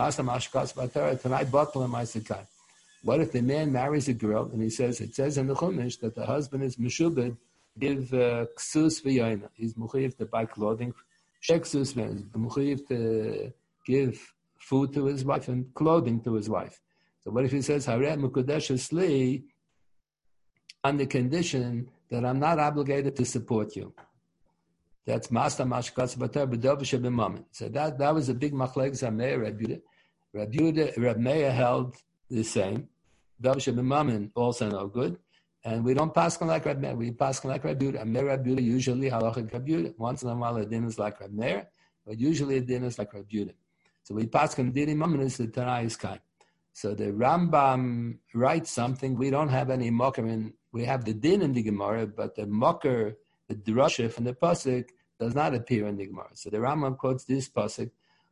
What if the man marries a girl and it says in the Chumash that the husband is meshubed, give ksus v'yoina. He's mechuyev to buy clothing. Sheksus is mechuyev to give food to his wife and clothing to his wife. So what if he says hareh mukadesh esli on the condition that I'm not obligated to support you? That's master mashkas batar b'dovish b'mamen. So that was a big machlek zamei Reb Yehuda. Reb Meir held the same. Dovish b'mamen also no good. And we don't pass like Reb Meir. We pass like Reb Yehuda. And Reb Yehuda usually halachic Reb Yehuda. Once in a while a din is like Reb Meir, but usually a din is like Reb Yehuda. So we pass on dini mamen the Tanai is kind. So the Rambam writes something. We don't have any mocker in. We have the din in the Gemara, but the mocker, the drasha from the pasuk does not appear in the Gemara. So the Rambam quotes this pasuk.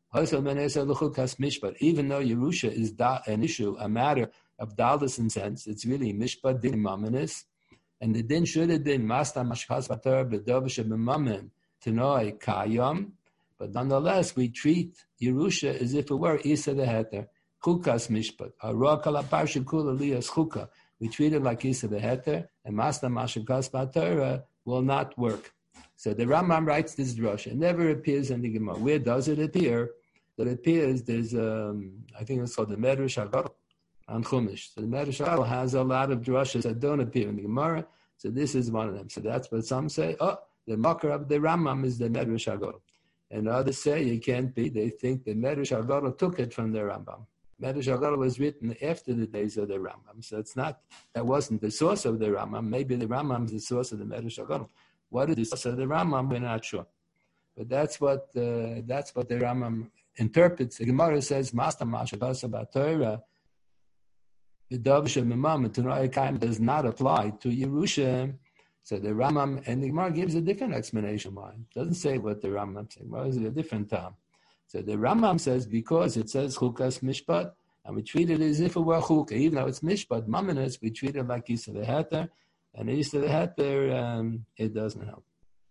Even though Yerusha is an issue, a matter of daldas and sense, it's really mishpat din mamenis, and the din should have been masta mashkas batar b'dovish b'mamen tenoi kayam, but nonetheless we treat Yerusha as if it were isa the heter chukas mishpat hara kalapar shekul aliyas chuka. We treat it like isa the heter, and masta mashkas batar will not work. So the Rambam writes this drush. It never appears in the Gemara. Where does it appear? It appears there's I think it's called the Medrash Agadol on Chumash. So the Medrash Agadol has a lot of drushes that don't appear in the Gemara. So this is one of them. So that's what some say. Oh, the makar of the Rambam is the Medrash Agadol, and others say it can't be. They think the Medrash Agadol took it from the Rambam. Medrash Agadol was written after the days of the Rambam, so that wasn't the source of the Rambam. Maybe the Rambam is the source of the Medrash Agadol. What is the source of the Rambam? We're not sure, but that's what the Rambam interprets. The Gemara says, "Master Mashas about Torah, the Dovish of Mimam and Tanoi Kaim does not apply to Yerusha." So the Rambam and the Gemara gives a different explanation why. It doesn't say what the Rambam says. Well, it's a different time. So the Rambam says because it says Chukas Mishpat, and we treat it as if it were Chukah, even though it's Mishpat, Mamenes, we treat it like Yisa the Heter, and Yisa the Heter, it doesn't help.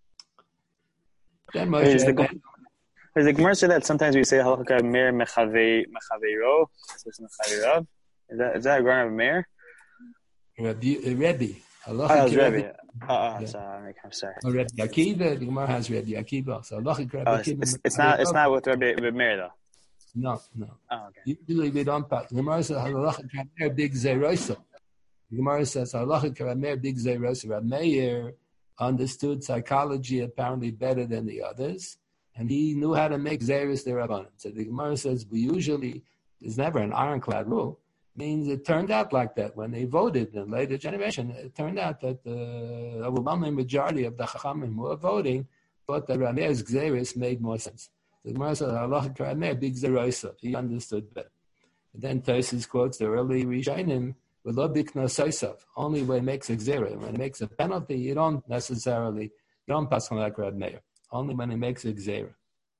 Then Does the Gemara say that sometimes we say halakha Meir mechaveiro? Is that a grammar of Meir? Rebbe. That was Rebbe. I'm sorry. Rebbe Akiva. The Gemara has Rebbe Akiva. So halakha Rebbe Akiva. It's not with Rebbe Meir though. No. Oh, okay. Usually we don't. The Gemara says halakha Meir big zeirosa. The Gemara says halakha Meir big zeirosa. Reb Meir understood psychology apparently better than the others, and he knew how to make zeiros derabanan. So the Gemara says there's never an ironclad rule, means it turned out like that. When they voted in later generation, it turned out that the overwhelming majority of the Chachamim who were voting thought that Rameir's Gzeris made more sense. The Gemara said, Allah Rameir, big Zeroisa. He understood better. And then Tosfos quotes the early Rishonim, only when it makes a Gzera. When it makes a penalty, you don't pass on like Rameir. Only when it makes a Gzera.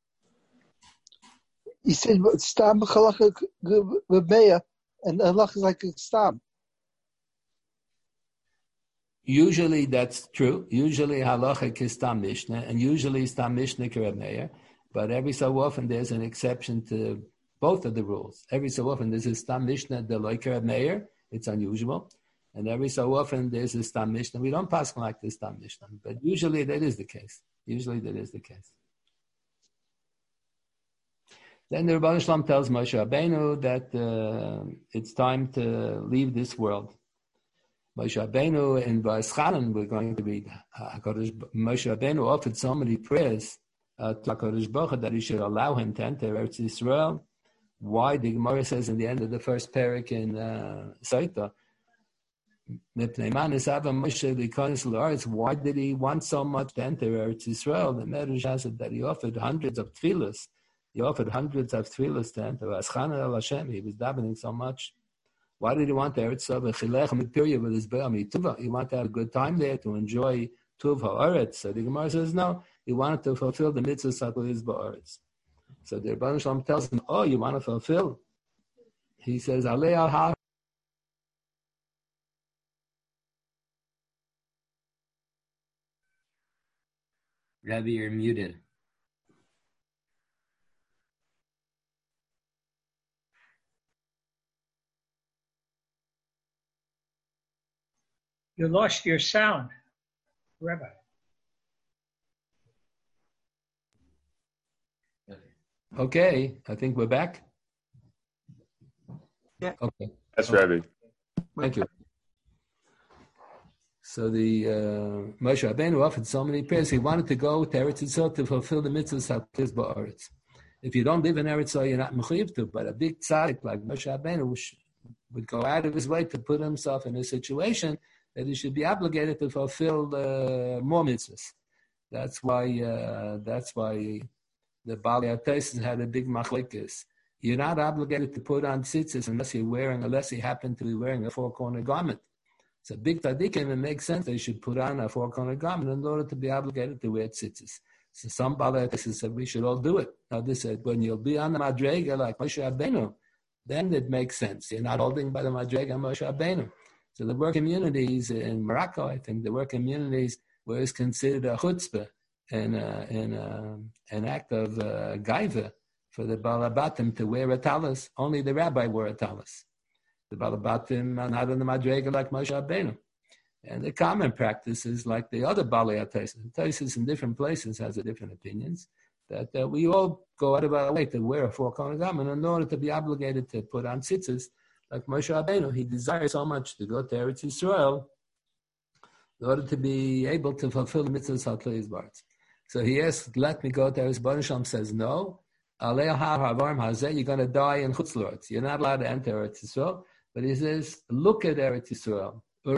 He said, Stam Rameir. And Allah is like a stam. Usually that's true. Usually halacha is stam mishnah, and usually stam mishnah Reb Meir. But every so often there's an exception to both of the rules. Every so often there's a stam mishnah the like Reb Meir. It's unusual, and every so often there's a stam mishnah. We don't pass like the stam mishnah, but usually that is the case. Then the Rebbeinu Shalom tells Moshe Rabbeinu that it's time to leave this world. Moshe Rabbeinu in Va'eschanan, we're going to read, Moshe Rabbeinu offered so many prayers to HaKadosh Baruch Hu that he should allow him to enter Eretz Yisrael. Why? The Gemara says in the end of the first parak in Saita, why did he want so much to enter Eretz Yisrael? The Medrash has it that he offered hundreds of tefillas. He offered hundreds of tefillas to enter. El Hashem. He was davening so much. Why did he want Eretz Yisrael with his Be'ami Tuva? He wanted to have a good time there to enjoy Tuv Ha'aretz. So the Gemara says no. He wanted to fulfill the mitzvah of his Ba'aretz. So the Rebbeinu Shalom tells him, "Oh, you want to fulfill?" He says, "Alei al ha." Rabbi, you're muted. You lost your sound, Rabbi. Okay, I think we're back. Yeah. Okay. That's Rabbi. Thank you. So the Moshe Rabbeinu offered so many prayers. He wanted to go to Eretz Yisrael to fulfill the mitzvahs of his Ba'aretz. If you don't live in Eretz Yisrael, you're not mechuyev to. But a big tzaddik like Moshe Rabbeinu would go out of his way to put himself in a situation that he should be obligated to fulfill more mitzvahs. That's why the Baalei HaTosfos had a big machlekes. You're not obligated to put on tzitzis unless you happen to be wearing a four-cornered garment. So big tzaddikim, it makes sense they should put on a four-cornered garment in order to be obligated to wear tzitzis. So some Baalei HaTosfos said we should all do it. Now they said when you'll be on the madrega like Moshe Rabbeinu, then it makes sense. You're not holding by the madrega Moshe Rabbeinu. So the work communities in Morocco, I think the work communities where it's considered a chutzpah and an act of gaiva for the balabatim to wear a talis. Only the rabbi wore a talis. The balabatim are not on the madrega like Moshe Rabbeinu. And the common practice is like the other Baalei HaTosfos. Tosfos in different places has different opinions. That we all go out of our way to wear a four-cornered garment in order to be obligated to put on tzitzis. Like Moshe Rabbeinu, he desires so much to go to Eretz Yisrael in order to be able to fulfill the mitzvahs of his Ba'aretz. So he asked, let me go to Eretz. Rebbeinu Shalom says, no. You're going to die in Chutz La'aretz. You're not allowed to enter Eretz Yisrael. But he says, look at Eretz Yisrael.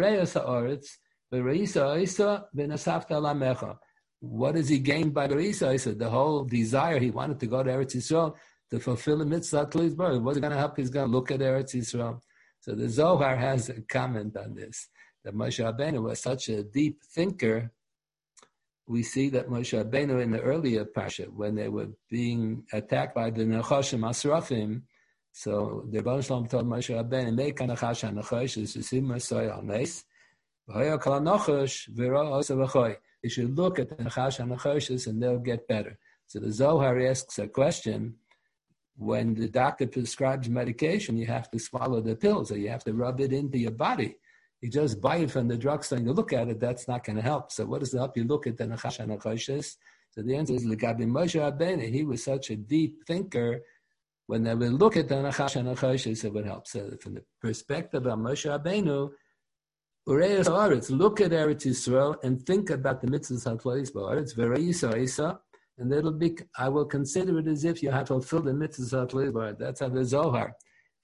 What has he gained by Bereisa? He said, the whole desire, he wanted to go to Eretz Yisrael to fulfill the mitzvah to his birth. What's going to help? He's going to look at Eretz Yisrael. So the Zohar has a comment on this, that Moshe Rabbeinu was such a deep thinker. We see that Moshe Rabbeinu in the earlier Parsha, when they were being attacked by the Nechoshim Asrafim, so the Rebbeinu Shalom told Moshe Rabbeinu, "Make a Nechash HaNechosh, is Yisim Masoy Al-Nes, V'hoya Kol HaNechosh, V'ro Osa V'choy." You should look at the Nechash HaNechoshes and they'll get better. So the Zohar asks a question. When the doctor prescribes medication, you have to swallow the pills or you have to rub it into your body. You just buy it from the drugstore and you look at it, that's not going to help. So what does it help you look at the Nechash HaNechoshes? So the answer is, L'gabi Moshe Rabbeinu, he was such a deep thinker. When they would look at the Nechash HaNechoshes, it would help. So from the perspective of Moshe Rabbeinu, Ureis Haaretz, look at Eretz Yisrael and think about the mitzvahs HaTlois Ba'aretz, V'reisa Isa, and it'll be, I will consider it as if you have fulfilled the mitzvahs HaTlois Ba'aretz. That's how the Zohar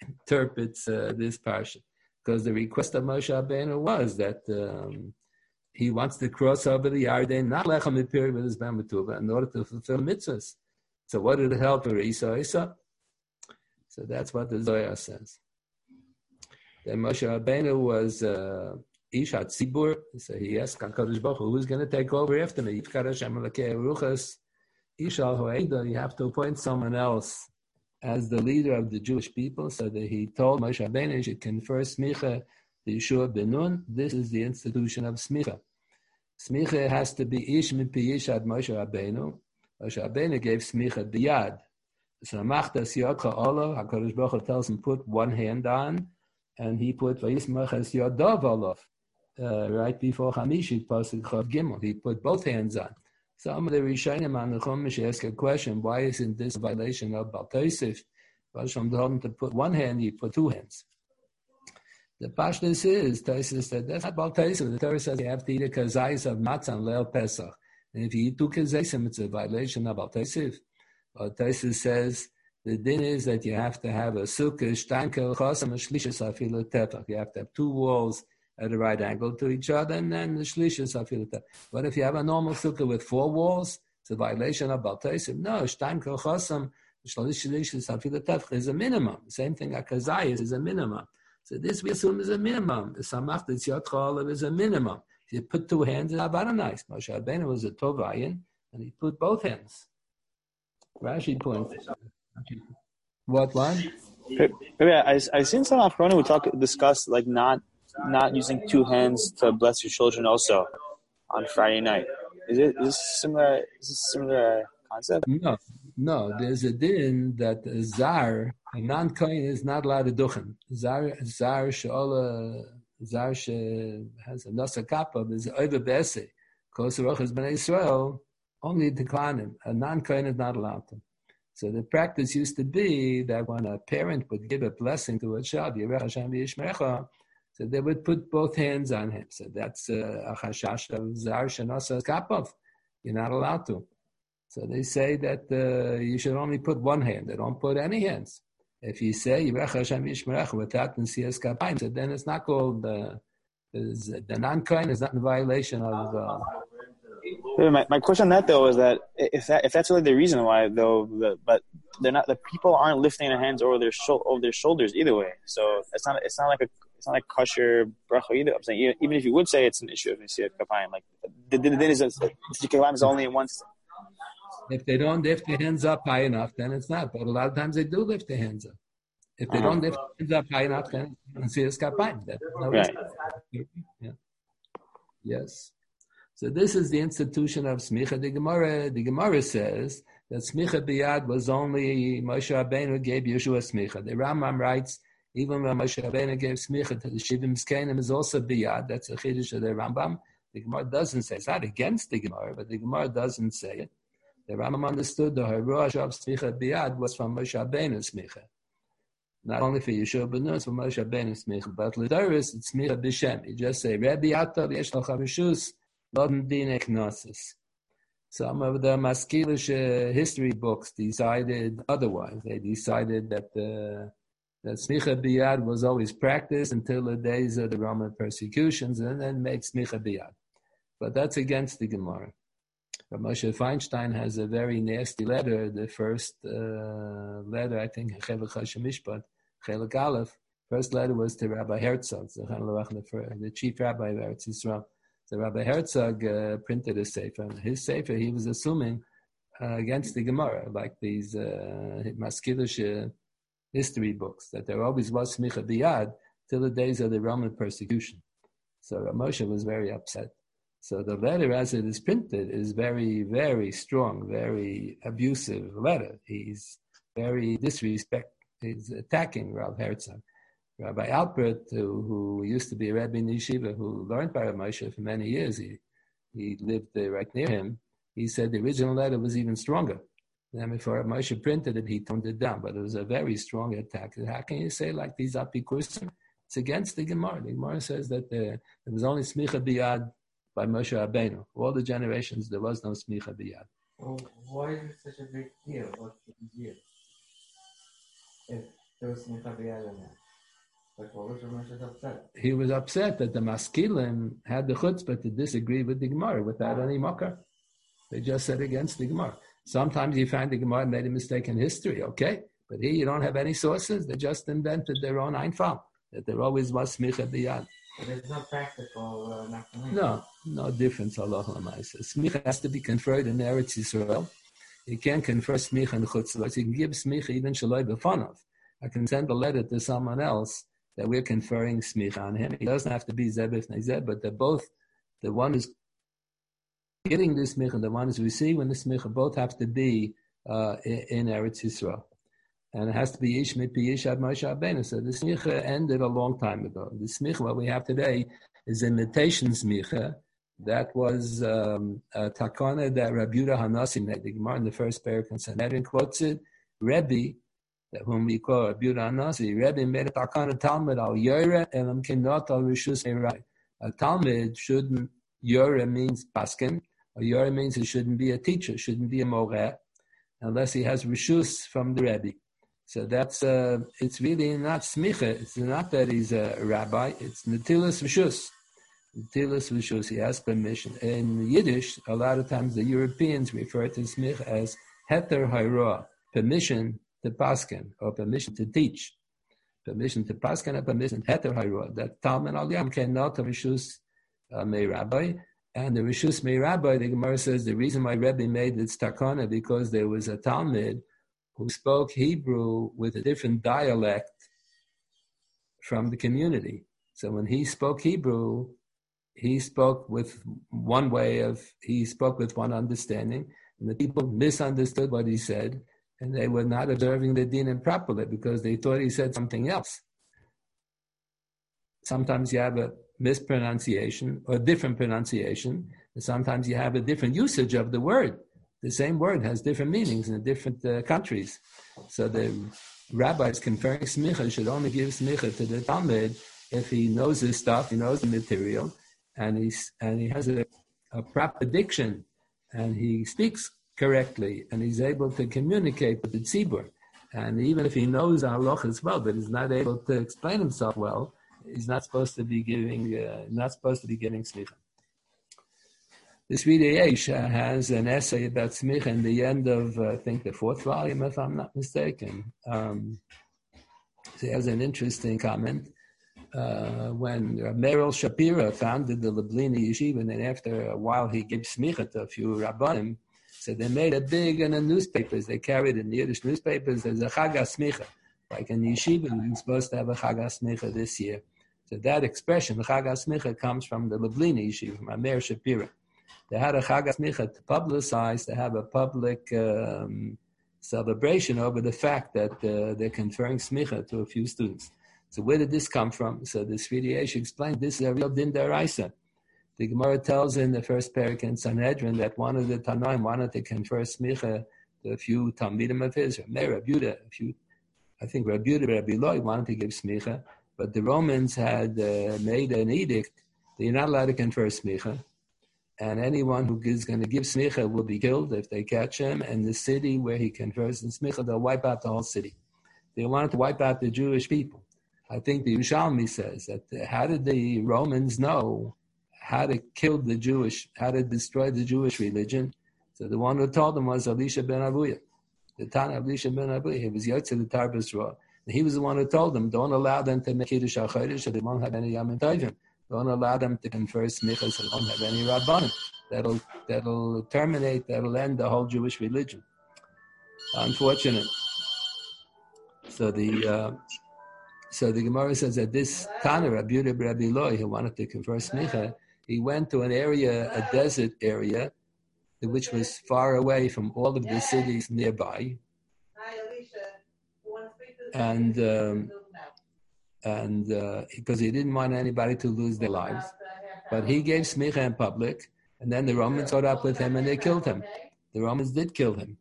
interprets this parsha, because the request of Moshe Rabbeinu was that he wants to cross over the Yarden, not lechem mipir with his ben betuva, in order to fulfill mitzvahs. So what did it help for Isa? So that's what the Zohar says. Then Moshe Rabbeinu was Ish HaTzibur, so he asked HaKadosh Baruch Hu, who's going to take over after me? Yifkar Hashem Elokei Ruchas, Ish Al Ho'eda, you have to appoint someone else as the leader of the Jewish people, so that he told Moshe Rabbeinu he should confer smicha to Yeshua ben Nun. This is the institution of smicha. Smicha has to be Ish Mipi Ish Ad Moshe Rabbeinu. Moshe Rabbeinu gave smicha biyad. So Machtas Yodcha Olo, HaKadosh Baruch Hu tells him put one hand on, and he put Vayismach Es Yodav Olav right before Hamishit Pasuk Chav Gimel. He put both hands on. Some of the Rishonim on the Chumash ask a question: why isn't this a violation of Baal Tosef? Hashem told him to put one hand, he put two hands. The Pashtus is Tosef said that's not Baal Tosef. The Torah says you have to eat a kazayis of matzah on Leil Pesach, and if you eat two kazayis, it's a violation of Baal Tosef. Baal Tosef says the din is that you have to have a sukkah, shtankel, chosam, a shlishas afilu tefach. You have to have two walls at a right angle to each other, and then the shlishas afilu tefach. But if you have a normal sukkah with four walls, it's a violation of Baal Tosef. No, shtankel, chosam, shlishas afilu tefach is a minimum. Same thing, akazayis is a minimum. So this we assume is a minimum. The samach that's yotcha is a minimum. If you put two hands, it's very nice. Moshe Rabbeinu was a tovayin, and he put both hands. Rashi points. What one? I seen some Afrona who discuss like not using two hands to bless your children also on Friday night. Is this a similar concept? No. There's a din that a zar, a non-kohen, is not allowed to duchen. Zar she has a nasa kappa is over bese. Koserochas bnei Israel only the kohanim. A non-kohen is not allowed to. So the practice used to be that when a parent would give a blessing to a child, Yirech Hashem v'yishmerecha, so they would put both hands on him. So that's a chashash of zar shenasa kapov. You're not allowed to. So they say that you should only put one hand. They don't put any hands. If you say Yirech Hashem v'yishmerecha without nesias kapayim, so then it's not called the non-kohen is not in violation of. My question on that though is that if that's really the reason why though, but they're not, the people aren't lifting their hands over their shoulders either way. So it's not like kosher bracha either. I'm saying even if you would say it's an issue of nesiyat kapayim, like the din is kapayim is only in one. If they don't lift their hands up high enough, then it's not. But a lot of times they do lift their hands up. If they don't lift their hands up high enough, then it's nesiyat kapayim. Right. Yeah. Yes. So this is the institution of smicha. The Gemara says that smicha biyad was only Moshe Rabbeinu gave Yeshua smicha. The Rambam writes even when Moshe Rabbeinu gave smicha to the Shivim Zkenim is also biyad. That's a chiddush of the Rambam. The Gemara doesn't say it's not against the Gemara, but the Gemara doesn't say it. The Rambam understood the harosh of smicha biyad was from Moshe Rabbeinu smicha. Not only for Yeshua ben Nun, it's for Moshe Rabbeinu smicha, but l'doros it's smicha b'shem. You just say Rabbi Atov yesh lo charishus. Some of the Maskilish history books decided otherwise. They decided that smicha biyad was always practiced until the days of the Roman persecutions, and then made smicha biyad. But that's against the Gemara. But Moshe Feinstein has a very nasty letter. The first letter, I think, Chelek HaShemishpat, Chelek Aleph. First letter was to Rabbi Herzog, the chief rabbi of Eretz Yisrael. So Rabbi Herzog printed a sefer. And his sefer, he was assuming against the Gemara, like these Maskilish history books, that there always was smicha biyad till the days of the Roman persecution. So Moshe was very upset. So the letter, as it is printed, is very, very strong, very abusive letter. He's very disrespectful. He's attacking Rabbi Herzog. Rabbi Alpert, who used to be a Rebbe in Yeshiva, who learned by Rabbi Moshe for many years, he lived right near him. He said the original letter was even stronger. Then before Rabbi Moshe printed it, he toned it down, but it was a very strong attack. How can you say like these apikursim? It's against the Gemara. The Gemara says that there was only smicha biyad by Moshe Rabbeinu. All the generations, there was no smicha biyad. Well, why is it such a big deal? What's the deal? There was smicha b'yad in there. Like, what was Ramesh upset? He was upset that the maskilim had the chutzpah to disagree with the Gemara without any makar. They just said against the Gemara. Sometimes you find the Gemara made a mistake in history, okay? But here you don't have any sources. They just invented their own einfal, that there always was smicha b'yad. But it's not practical. No difference, Allah L'maisa. Smicha has to be conferred in Eretz Yisrael. You can't confer smicha in Chutz La'aretz. You can give smicha even shaloi b'fanav. I can send a letter to someone else that we're conferring smicha on him. He doesn't have to be zebif nezeb, but they're both, the one who's getting the smicha, the one who's receiving the smicha, both have to be in Eretz Yisrael. And it has to be Ish Mipi Ish Ad Moshe Rabbeinu. So the smicha ended a long time ago. The smicha, what we have today, is imitation smicha. That was a takana that Rabbi Yehuda Hanasi made. The Gemara in the first parak in Sanhedrin quotes it. Rebbe, that whom we call Rabbi Yehuda Hanasi, Rebbe made a takana Talmud al Yore elam kinot al rishus merai. A Talmud shouldn't, Yore means paskin, or Yore means it shouldn't be a teacher, shouldn't be a moreh, unless he has rishus from the Rebbe. So that's, it's really not smicha. It's not that he's a rabbi. It's netilas rishus. Netilas rishus. He has permission. In Yiddish, a lot of times the Europeans refer to smicha as heter hayroah, permission to paskin, or permission to teach. Permission to paskin or permission heter hayroah. That Talmud al Yam cannot have rishus mei rabbi. And the rishus mei rabbi, the Gemara says the reason why Rebbe made this takana because there was a Talmud who spoke Hebrew with a different dialect from the community. So when he spoke Hebrew, he spoke with one understanding, and the people misunderstood what he said, and they were not observing the din properly because they thought he said something else. Sometimes you have a mispronunciation or different pronunciation, and sometimes you have a different usage of the word. The same word has different meanings in different countries. So the rabbis conferring smicha should only give smicha to the Talmud if he knows his stuff, he knows the material, and he has a proper diction, and he speaks correctly, and he's able to communicate with the tzibur. And even if he knows halach as well, but he's not able to explain himself well, he's not supposed to be giving smicha. This Vidya has an essay about smicha in the end of, I think, the 4th volume, if I'm not mistaken. So he has an interesting comment. When Meryl Shapira founded the Lublini Yeshiva, and then after a while he gave smicha to a few rabbanim, so they made it big in the newspapers. They carried in the Yiddish newspapers, there's a Chag HaSmicha. Like in Yeshiva, we're supposed to have a Chag HaSmicha this year. So that expression, the Chag HaSmicha, comes from the Lublini Yeshiva, from Meir Shapira. They had a Chag HaSmicha to publicize, to have a public celebration over the fact that they're conferring smicha to a few students. So where did this come from? So the Sfirei Eish explained this is a real din deraisa. The Gemara tells in the first parak in Sanhedrin that one of the Tanoim wanted to confer smicha to a few Talmidim of his, Rabbi Yehuda, I think Rabbi Yehuda, Rabbi Eloi wanted to give smicha, but the Romans had made an edict that you're not allowed to confer smicha. And anyone who is going to give smicha will be killed if they catch him. And the city where he confers in smicha, they'll wipe out the whole city. They wanted to wipe out the Jewish people. I think the Yerushalmi says that how did the Romans know how to kill the Jewish, how to destroy the Jewish religion? So the one who told them was Elisha ben Abuya. The Tana of Elisha ben Abuya. He was Yotze the Tarbus Ra. He was the one who told them, don't allow them to make Kiddush HaChodesh, so they won't have any Yom Tovim. Don't allow them to confer smicha so they don't have any rabbanim. That'll end the whole Jewish religion. Unfortunate. So the Gemara says that this Tana, Rabbi Yehuda Rabbi Eloi, who wanted to confer smicha, he went to an area, a desert area, which was far away from all of the cities nearby. And because he didn't want anybody to lose their lives. But he gave smicha in public, and then the Romans caught up with him and they killed him. The Romans did kill him.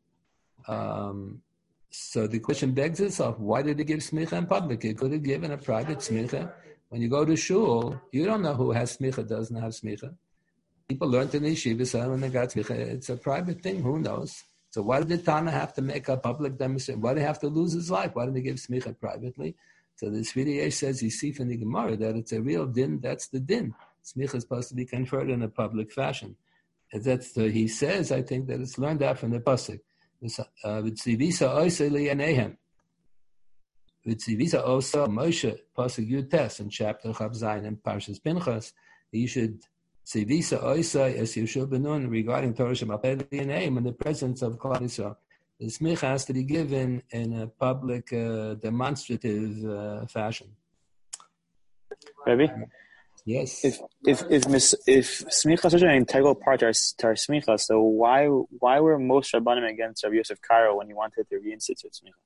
So the question begs itself, why did he give smicha in public? He could have given a private smicha. When you go to shul, you don't know who has smicha, doesn't have smicha. People learned in the yeshiva, so when they got smicha, it's a private thing, who knows? So why did the Tana have to make a public demonstration? Why did he have to lose his life? Why didn't he give smicha privately? So the Sfiriyeh says, you see from the Gemara that it's a real din, that's the din. Smicha is supposed to be conferred in a public fashion. And that's he says, I think that it's learned out from the Pasuk. V'tzivisa oisei li'anehem. V'tzivisa osa Moshe, Pasuk Yud Tes, in chapter Chav Zayin and Parshas Pinchas, you should tzivisa oisei as Yeshua ben Nun regarding Torah Shemapeh li'anehem in the presence of Klal Yisrael. The smicha has to be given in a public, demonstrative fashion. Rabbi? Yes. If smicha is such an integral part to our smicha, so why were most Rabbanim against Rabbi Yosef Karo when he wanted to reinstitute smicha?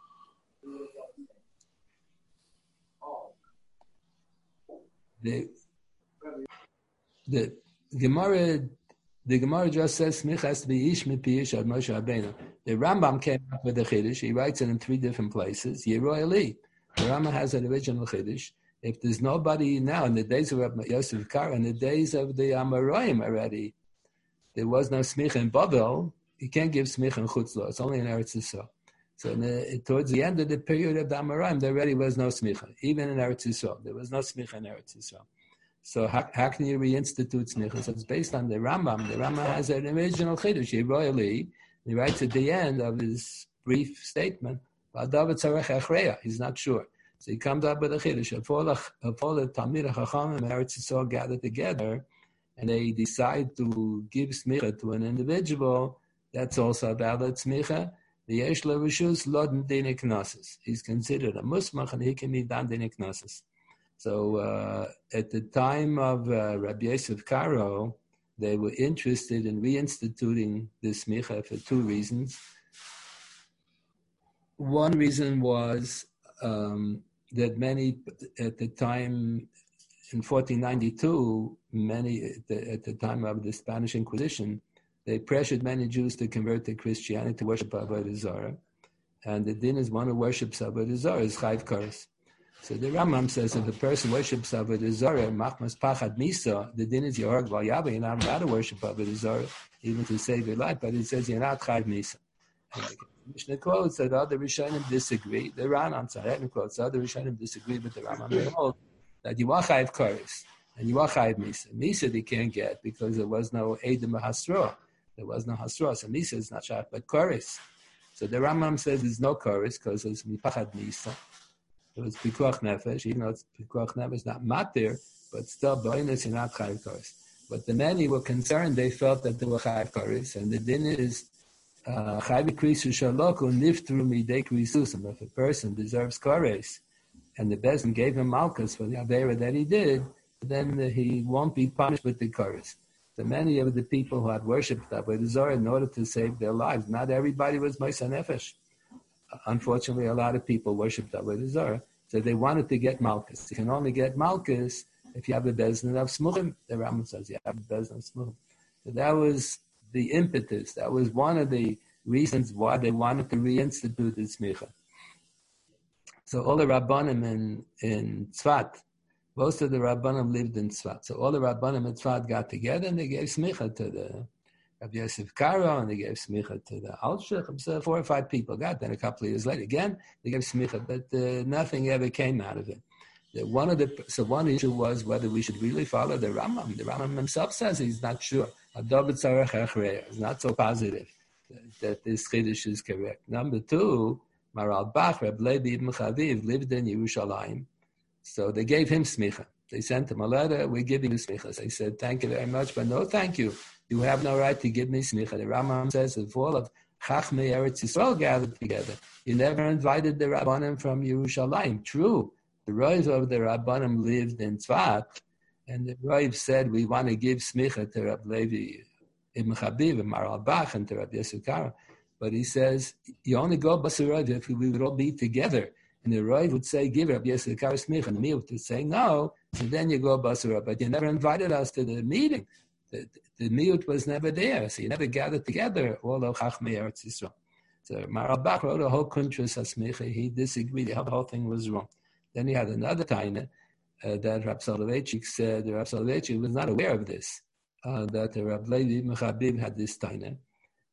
The Gemara just says smicha has to be ish mipi ish ad Moshe Rabbeinu. The Rambam came up with the Chiddush. He writes it in 3 different places. Yeroy Eli. The Rambam has an original Chiddush. If there's nobody now in the days of Rabbi Yosef Karo, in the days of the Amoraim already, there was no smicha in Babel. You can't give smicha in Chutz Lo. It's only in Eretz Yisrael. So towards the end of the period of the Amoraim, there already was no smicha. Even in Eretz Yisrael, there was no smicha in Eretz Yisrael. So how can you reinstitute smicha? So it's based on the Rambam. The Rambam has an original chiddush. He writes at the end of his brief statement, he's not sure. So he comes up with a chiddush. If all the Talmidei Chachamim and Eretz Yisrael gather together and they decide to give smicha to an individual, that's also a valid smicha. The Yesh Lo Rishus Lo Dine Knossos. He's considered a musmach and he can be done Dine Knossos. So at the time of Rabbi Yosef Karo, they were interested in reinstituting the smicha for 2 reasons. One reason was that many, at the time, in 1492, at the time of the Spanish Inquisition, they pressured many Jews to convert to Christianity to worship Avodah Zarah. And the din is one who worships Avodah Zarah is Chayv Kares. So the Rambam says if a person worships Avodah Zarah, Machmas Pachad Misa, the din is Yorg Val Yava, you're not allowed to worship Avodah Zarah, even to save your life, but it says you're not Chayv Misa. Mishnah quotes that other Rishonim disagree. The Ranan Sanhedrin quotes other Rishonim disagree with the Rambam. They hold that you are Chayv Kares and you are Chayv Misa. Misa they can't get because there was no Edom Hasra. There was no Hasra, so Misa is not Shach, but Kares. So the Rambam says there's no Kares because it's Mipachad Misa. It was Pikuach Nefesh, even though it's Pikuach Nefesh, not Matir, but still Boinus and not Chayv Kares. But the many were concerned, they felt that they were Chayv Kares, and the din is Chayv Krisu Shaloku Niftru Midei Krisusim. If a person deserves Kares, and the Bezin gave him Malchus for the Avera that he did, then he won't be punished with the Kares. So many of the people who had worshipped Avodah Zarah in order to save their lives, not everybody was Moshe Nefesh. Unfortunately, a lot of people worshipped Avodah Zarah, so they wanted to get Malchus. You can only get Malchus if you have a Bezdin of Smuchim. The Rambam says you have a Bezdin of Smuchim. So that was the impetus. That was one of the reasons why they wanted to reinstitute the Smicha. So all the Rabbanim in Tzfat, most of the Rabbanim lived in Tzfat. So all the Rabbanim in Tzfat got together and they gave Smicha to the Rabbi Yosef Karo, and they gave smicha to the Alshich. So 4 or 5 people got. Then a couple of years later, again they gave smicha, but nothing ever came out of it. One issue was whether we should really follow the Rambam. The Rambam himself says he's not sure. He's not so positive that this chiddush is correct. Number 2, Maral Bach, Reb Levi Ibn Chaviv, lived in Yerushalayim, so they gave him smicha. They sent him a letter. We're giving you smicha. They said, "Thank you very much, but no, thank you. You have no right to give me smicha." The Rambam says if all of Chachmei Eretz Yisrael gathered together, you never invited the Rabbanim from Yerushalayim. True, the Rav of the Rabbanim lived in Tzfat, and the Rav said, we want to give smicha to Reb Levi Ibn Chaviv and Maral Bach and to Rabbi Yosef Karo. But he says, you only go Basarav if we would all be together. And the Rav would say, give Rabbi Yosef Karo smicha. And the Miut would say, no. So then you go Basarav. But you never invited us to the meeting. The Miut was never there, so you never gathered together all of Chachmei Eretz Yisrael. So Maral Bach wrote a whole kuntras hasmicha. He disagreed. The whole thing was wrong. Then he had another taina that Rab Soloveitchik said. Rab Soloveitchik was not aware of this. That Rab Levi Ibn Chaviv had this taina.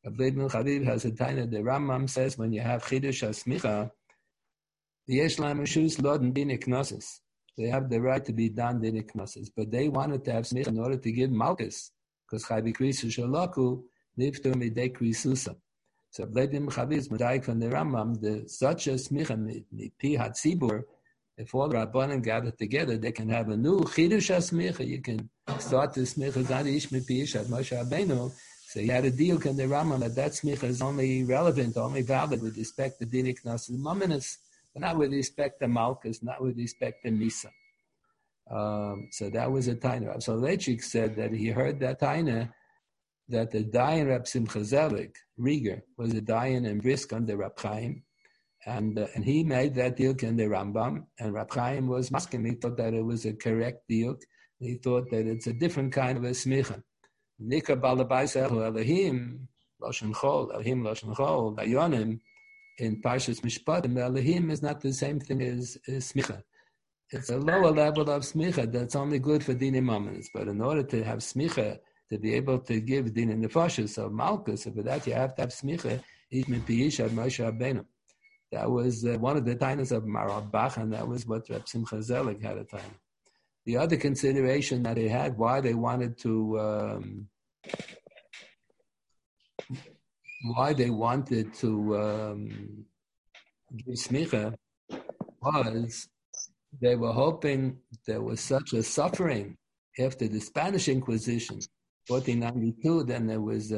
Ableid bin Chaviv has a taina. The Rambam says when you have chidush hasmicha, yesh lahem reshus loden dine knossos. They have the right to be done dine knossos, but they wanted to have smicha in order to give malchus, because chayvi krisu shalaku niftur midei krisusa. So Ableid bin Chaviv is medayik from the Rambam. Such a smicha pi hatzibur. If all the Rabbanim gather together, they can have a new chidush hasmicha. You can start the smicha zadi ish mipi ish at Moshe Rabbeinu. So you had a deal in the Rambam that smicha is only relevant, only valid with respect to dinik knossos mominus, but not with respect to malchus, not with respect to misa. So that was a taina. So Soloveitchik said that he heard that taina, that the dayan Reb Simcha Zelig, Rieger, was a dayan and brisk under Reb Chaim, and he made that diuk in the Rambam, and Reb Chaim was masking. He thought that it was a correct diuk. He thought that it's a different kind of a smicha. Nika balabaisa Elohim Lashon Chol, Elohim Lashon Chol, Dayanim in Parshas Mishpatim. Elohim is not the same thing as smicha. It's a lower level of smicha that's only good for dinim mominus. But in order to have smicha, to be able to give din in the nefashos of malchus, so for that you have to have smicha. Ish min pi ish ad Moshe Rabbeinu. That was one of the tainas of Maral Bach, and that was what Reb Simcha Zelig had a time. The other consideration that they had, why they wanted to give smicha, was they were hoping there was such a suffering after the Spanish Inquisition, 1492. Then there was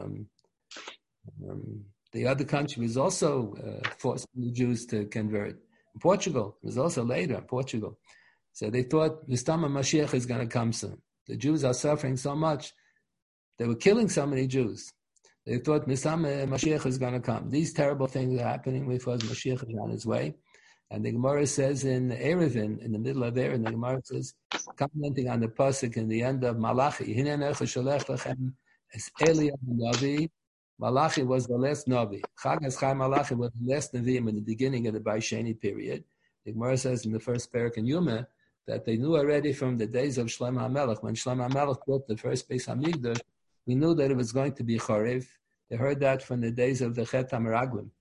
the other country was also forcing the Jews to convert. Portugal was also later. Portugal. So they thought the time of Mashiach is going to come soon. The Jews are suffering so much. They were killing so many Jews. They thought Mashiach is going to come. These terrible things are happening because Mashiach is on his way. And the Gemara says in Erevin, in the middle of Erevin, the Gemara says, commenting on the pasuk in the end of Malachi, Malachi was the last Navi. Chagas Chai Malachi was the last Nevi'im in the beginning of the Baisheni period. The Gemara says in the first parak in Yuma that they knew already from the days of Shlomo HaMelech. When Shlomo HaMelech built the first Beis HaMikdash, we knew that it was going to be Chorev. They heard that from the days of the Chet HaMeraglim.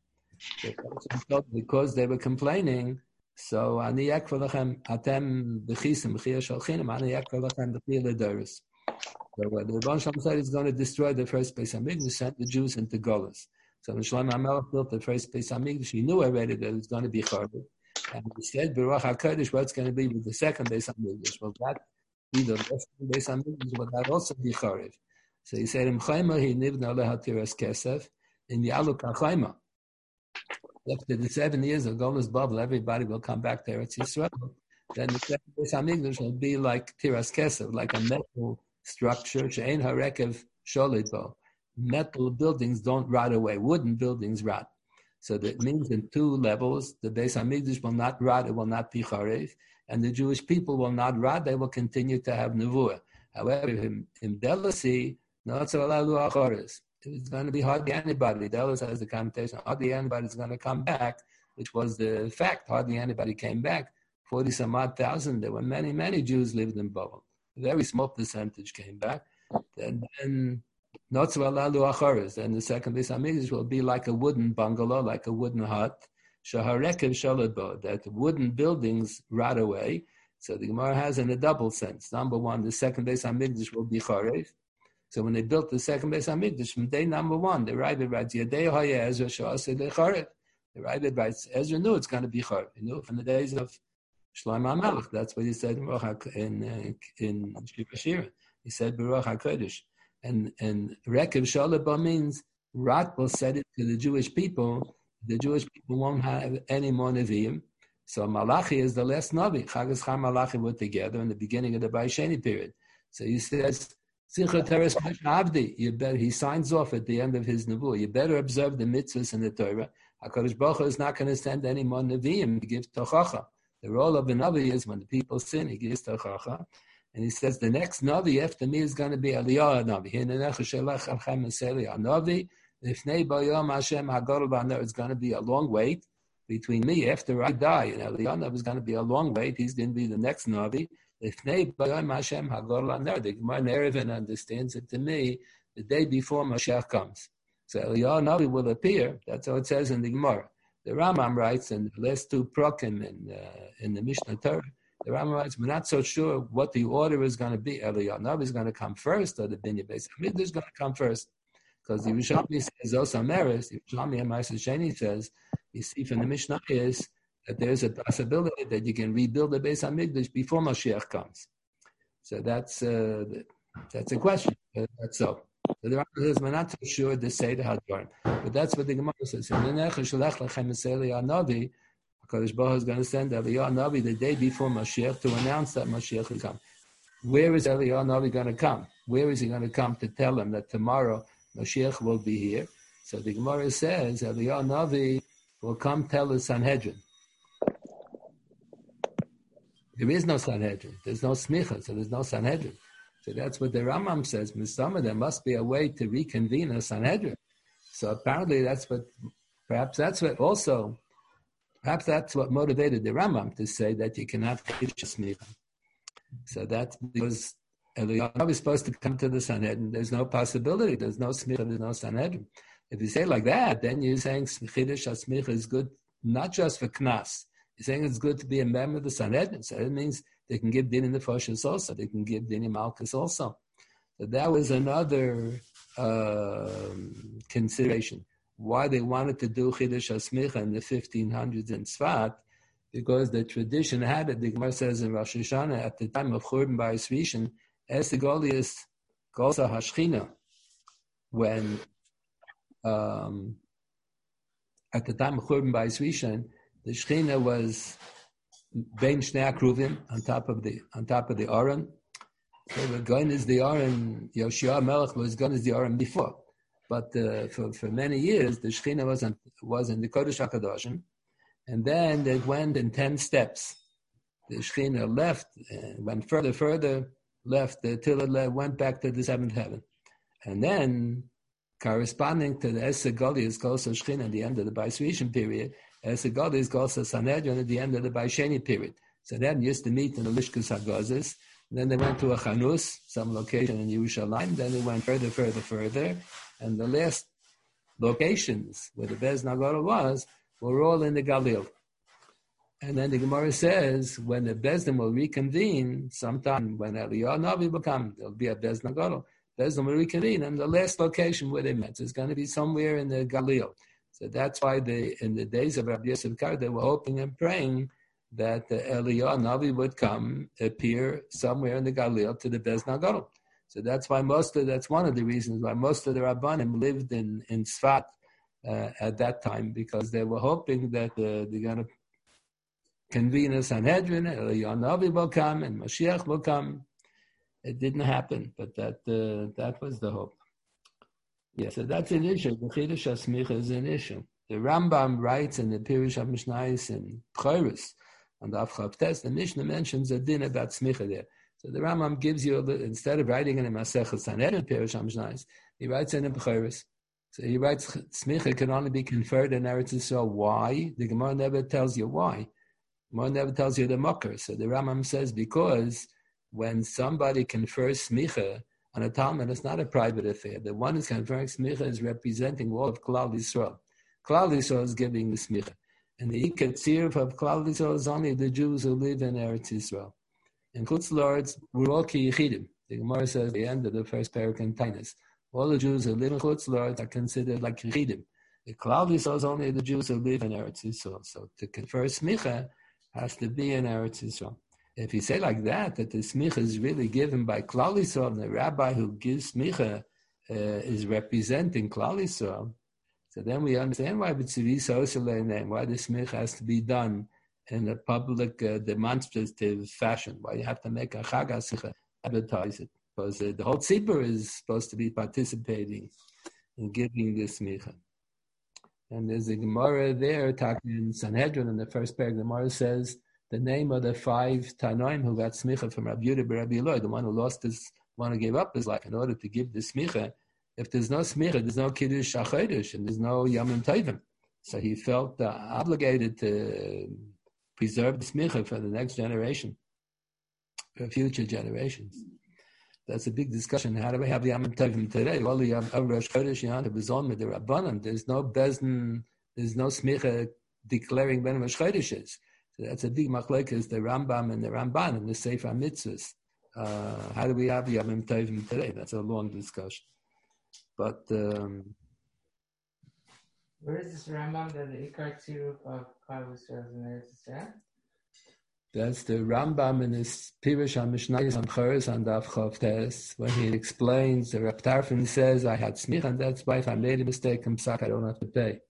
Because they were complaining, so Ani Yakva Lachem Atem B'chisim B'chiyah Shalchinim Ani Yakva Lachem B'chiyah L'Doros. So the Rebbeinu Shalom said is going to destroy the first Beis HaMikdash, sent the Jews into Golos. So when Shlomo HaMelech built the first Beis HaMikdash, he knew already that it was going to be Chorev. And he said, Baruch HaKodesh, what's going to be with the second Beis HaMikdash? Will that be the first Beis HaMikdash? Will that also be Chorev? So he said, Im Chayma he nivna leha tiras kesef, in Yalu Kachayma. After the 7 years of Golus Bubble, everybody will come back to Eretz Yisrael. Then the second Beis HaMikdash will be like tiras kesef, like a metal structure, she'ein harekev sholid bo. Metal buildings don't rot away. Wooden buildings rot. So that means in two levels, the Beis HaMikdash will not rot, it will not be charev, and the Jewish people will not rot, they will continue to have nevuah. However, in Delasi, not so alalu acharis. It's going to be hardly anybody. Delos has the connotation, hardly anybody is going to come back, which was the fact. Hardly anybody came back. 40-some odd thousand. There were many, many Jews lived in Babel. A very small percentage came back. Then not so alalu acharis. And the second Beis HaMikdash will be like a wooden bungalow, like a wooden hut. Shaharekev shalad, that wooden buildings rot away. So the Gemara has in a double sense. Number one, the second Beis HaMikdash will be charev. So when they built the second Beis HaMikdash, from day number one, the Rebbe writes, Yadei Haya Ezra Sha'aseh Lecharev. The Rebbe writes, Ezra knew it's going to be charev. He knew from the days of Shlomo HaMelech. That's what he said in Shir Shira. He said, Baruch HaKodesh. And Rekev Shalaba means rot will set it to the Jewish people. The Jewish people won't have any more Nevi'im. So Malachi is the last Navi. Chagas Chai Malachi were together in the beginning of the Baisheni period. So he says, he signs off at the end of his Nevuah. You better observe the mitzvahs in the Torah. HaKadosh Baruch Hu is not going to send any more Nevi'im to give Tochacha. The role of the Navi is when the people sin, he gives Tochacha. And he says, the next Navi after me is going to be Eliyahu Navi. It's going to be a long wait between me after I die. And Eliyahu is going to be a long wait. He's going to be the next Navi. The Gemara in Erevin understands it to me the day before Mashiach comes. So Eliyahu Navi will appear. That's how it says in the Gemara. The Rambam writes in the last two prokim in the Mishnah Torah, the Rambam writes, we're not so sure what the order is going to be. Eliyahu Navi is going to come first, or the Binyan Beis Hamikdash is going to come first. Because the Yerushalmi says, Osa Meres, the Yerushalmi and Ma'aser Sheni says, you see from the Mishnah is that there's a possibility that you can rebuild the Beis Hamikdash before Mashiach comes. So that's a question. That's so. So the Rambam says, we're not so sure to say the Hadvarim. But that's what the Gemara says. HaKadosh Baruch Hu is going to send Eliyahu Navi the day before Mashiach to announce that Mashiach will come. Where is Eliyahu Navi going to come? Where is he going to come to tell him that tomorrow Mashiach will be here? So the Gemara says Eliyahu Navi will come tell the Sanhedrin. There is no Sanhedrin. There's no smicha, so there's no Sanhedrin. So that's what the Rambam says. There must be a way to reconvene a Sanhedrin. So apparently perhaps that's what motivated the Rambam to say that you cannot teach a smicha. So that's because Eliyahu is supposed to come to the Sanhedrin. There's no possibility. There's no smicha, there's no Sanhedrin. If you say like that, then you're saying Chiddush HaSmicha is good not just for Knas. You're saying it's good to be a member of the Sanhedrin. So it means they can give din in the Foshas also. They can give din in Malchus also. So that was another consideration. Why they wanted to do Chiddush HaSmicha in the 1500s in Tzfat, because the tradition had it. The Gemara says in Rosh Hashanah, at the time of Churban Bayis Rishon, as the Goliath Golsa Hashchina, when at the time of Churban Bayis Rishon, the Shechina was Bein Shnei Akruvim on top of the Aron. They were going as the Aron. Yoshua Melech was going as the Aron before, but for many years the Shechina was in the Kodesh HaKadoshim, and then they went in 10 steps. The Shechina left, went further, left till it went back to the seventh heaven, and then corresponding to the Esed Goliath Golsa Shechina at the end of the Bayis Rishon period, Esed Goliath Golsa Sanhedrin at the end of the Bayis Sheni period. So then used to meet in the Lishkas HaGozes. Then they went to a Chanus, some location in Yerushalayim. Then they went further. And the last locations where the Bez Nagara was were all in the Galil. And then the Gemara says, when the Bezdin will reconvene, sometime when Eliyahu Navi will come, there'll be a Bez Nagara. Bezdin will reconvene, and the last location where they met is going to be somewhere in the Galil. So that's why in the days of Rabbi Yosef Kar, they were hoping and praying that Eliyahu Navi would appear somewhere in the Galil to the Bez Nagara. So that's one of the reasons why most of the Rabbanim lived in Tzfat at that time, because they were hoping that they're going to convene a Sanhedrin, Eliyahu Navi will come and Mashiach will come. It didn't happen, but that was the hope. Yeah, so that's an issue. The Chiddush HaSmicha is an issue. The Rambam writes in the Pirush HaMishnayos in B'choros, on the Avchav Tes, the Mishnah mentions a din about Smicha there. So the Rambam gives you, instead of writing in a Masechah Sanhedrin Pirush HaMishnayos, he writes in B'choros. So he writes, Smicha can only be conferred in Eretz Yisrael. Why? The Gemara never tells you why. The Gemara never tells you the Makar. So the Rambam says, because when somebody confers Smicha on a Talmud, it's not a private affair. The one who's conferring Smicha is representing all of Klal Yisrael. Klal Yisrael is giving the Smicha. And the Ikatzir of Klal Yisrael is only the Jews who live in Eretz Yisrael. In Chutz La'aretz, we're all Ki Yechidim. The Gemara says at the end of the first parak in Tainis, all the Jews who live in Chutz La'aretz are considered like Yechidim. The Klal Yisrael is only the Jews who live in Eretz Yisrael. So to confer Smicha has to be in Eretz Yisrael. If you say like that the smicha is really given by Klal Yisrael, and the rabbi who gives smicha is representing Klal Yisrael, so then we understand why why the smicha has to be done in a public demonstrative fashion, why you have to make a chag hasicha, advertise it, because the whole tzibur is supposed to be participating in giving the smicha. And there's a Gemara there talking in Sanhedrin in the first paragraph. The Gemara says the name of the 5 Tanoim who got smicha from Rabbi Yehuda Rabbi Eloi, the one who gave up his life in order to give the smicha. If there's no smicha, there's no kiddush shachodesh, and there's no yamim tovim. So he felt obligated to preserve the smicha for the next generation, for future generations. That's a big discussion. How do we have Yom Tovim today? Well, you have Rosh Chodesh, Yom Tov, with the Rabbanim. There's no Bezdin, there's no Smicha declaring when Rosh Chodesh is. So that's a big machlokes, the Rambam and the Ramban and the Sefer Mitzvahs. How do we have Yom Tovim today? That's a long discussion. But where is this Rambam that the Ikar Tziruf of Klal Yisrael in Eretz Yisrael? That's the Rambam in his Pirush HaMishnayos on Choros on Daf Chav Tes, when he explains, the Reb Tarfon says, I had smicha, and that's why if I made a mistake in Psak, I don't have to pay.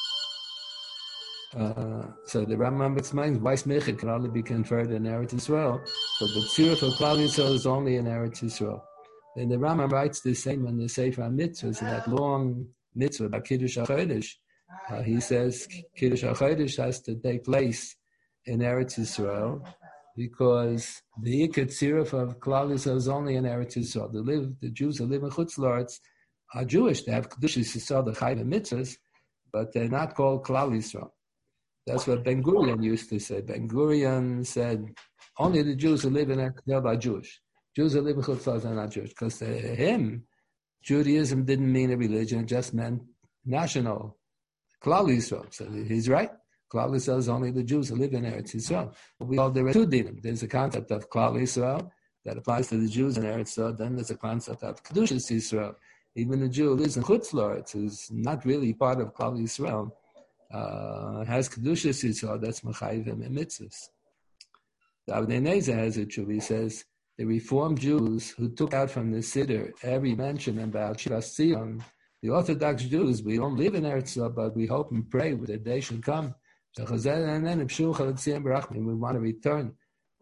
So the Rambam explains why smicha can only be conferred in Eretz Yisrael, but the Tziruf of Klal Yisrael is only in Eretz Yisrael. And the Rambam writes the same in the Sefer HaMitzvahs, in that long mitzvah about Kiddush HaChodesh. He says Kiddush HaChodesh has to take place in Eretz Yisrael, because the Ikar Tziruf of Klal Yisrael is only in Eretz Yisrael. The Jews who live in Chutz La'aretz are Jewish. They have Kedushas Yisrael, the Chayv Mitzvahs, but they're not called Klal Yisrael. That's what Ben Gurion used to say. Ben Gurion said, only the Jews who live in Eretz Yisrael are Jewish. Jews who live in Chutz La'aretz are not Jewish. Because to him, Judaism didn't mean a religion, it just meant national. Klal Yisrael. So he's right. Klal Yisrael is only the Jews who live in Eretz Yisrael. There are two dinim. There's a concept of Klal Yisrael that applies to the Jews in Eretz Yisrael. Then there's a concept of Kedushas Yisrael. Even a Jew who lives in Chutz La'aretz, who's not really part of Klal Yisrael, has Kedushas Yisrael. That's Mechayivim and Mitzvahs. The Avnei Nezer has it true. He says the Reformed Jews who took out from the Siddur every mention about Shivas Tzion, the Orthodox Jews, we don't live in Eretz Yisrael, but we hope and pray that the day should come. And then we want to return.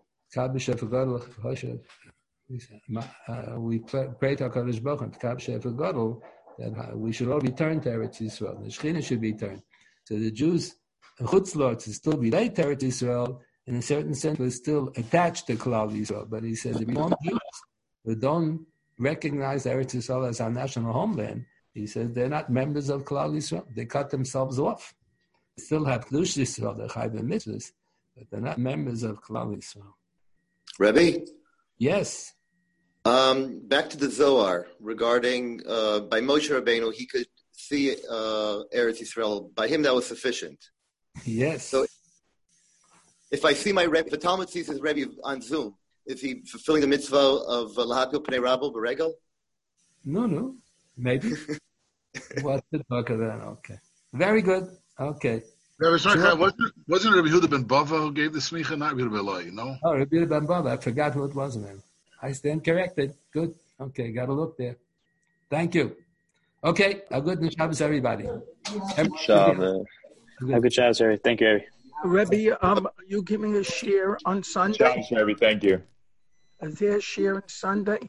We pray to HaKadosh Baruch Hu that we should all return to Eretz Yisrael. The Shekhinah should return. So the Jews in Chutz La'aretz still relate to Eretz Yisrael. In a certain sense, we're still attached to Klal Yisrael. But he says the Reformed Jews who don't recognize Eretz Yisrael as our national homeland, he says they're not members of Klal Yisrael. They cut themselves off. They still have Kedush Yisrael, the Chayv Mitzvahs, but they're not members of Klal Yisrael. Rebbe? Yes. Back to the Zohar regarding by Moshe Rabbeinu, he could see Eretz Yisrael. By him, that was sufficient. Yes. So if I see my Rebbe, if the Talmud sees his Rebbe on Zoom, is he fulfilling the mitzvah of Lahatil Pnei Rabbo B'Regel? No. Maybe. What's the talk of that? Okay. Very good. Okay. Wasn't it Rabbi Yehuda ben Bava who gave the smicha, not Rabbi Eloi, no? Oh, Rabbi Yehuda ben Bava. I forgot who it was, man. I stand corrected. Good. Okay, got to look there. Thank you. Okay, a good Shabbos, everybody. Shabbos. Have a good Shabbos, everybody. Thank you, Ari. Rebbe, are you giving a share on Sunday? Shabbos, Rebbe, thank you. Is there a share on Sunday?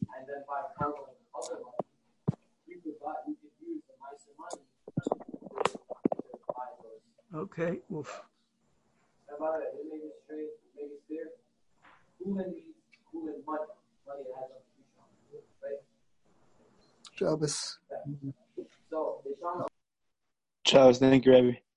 Okay. Oof. Shabbos. Shabbos. Thank you, Rebbe.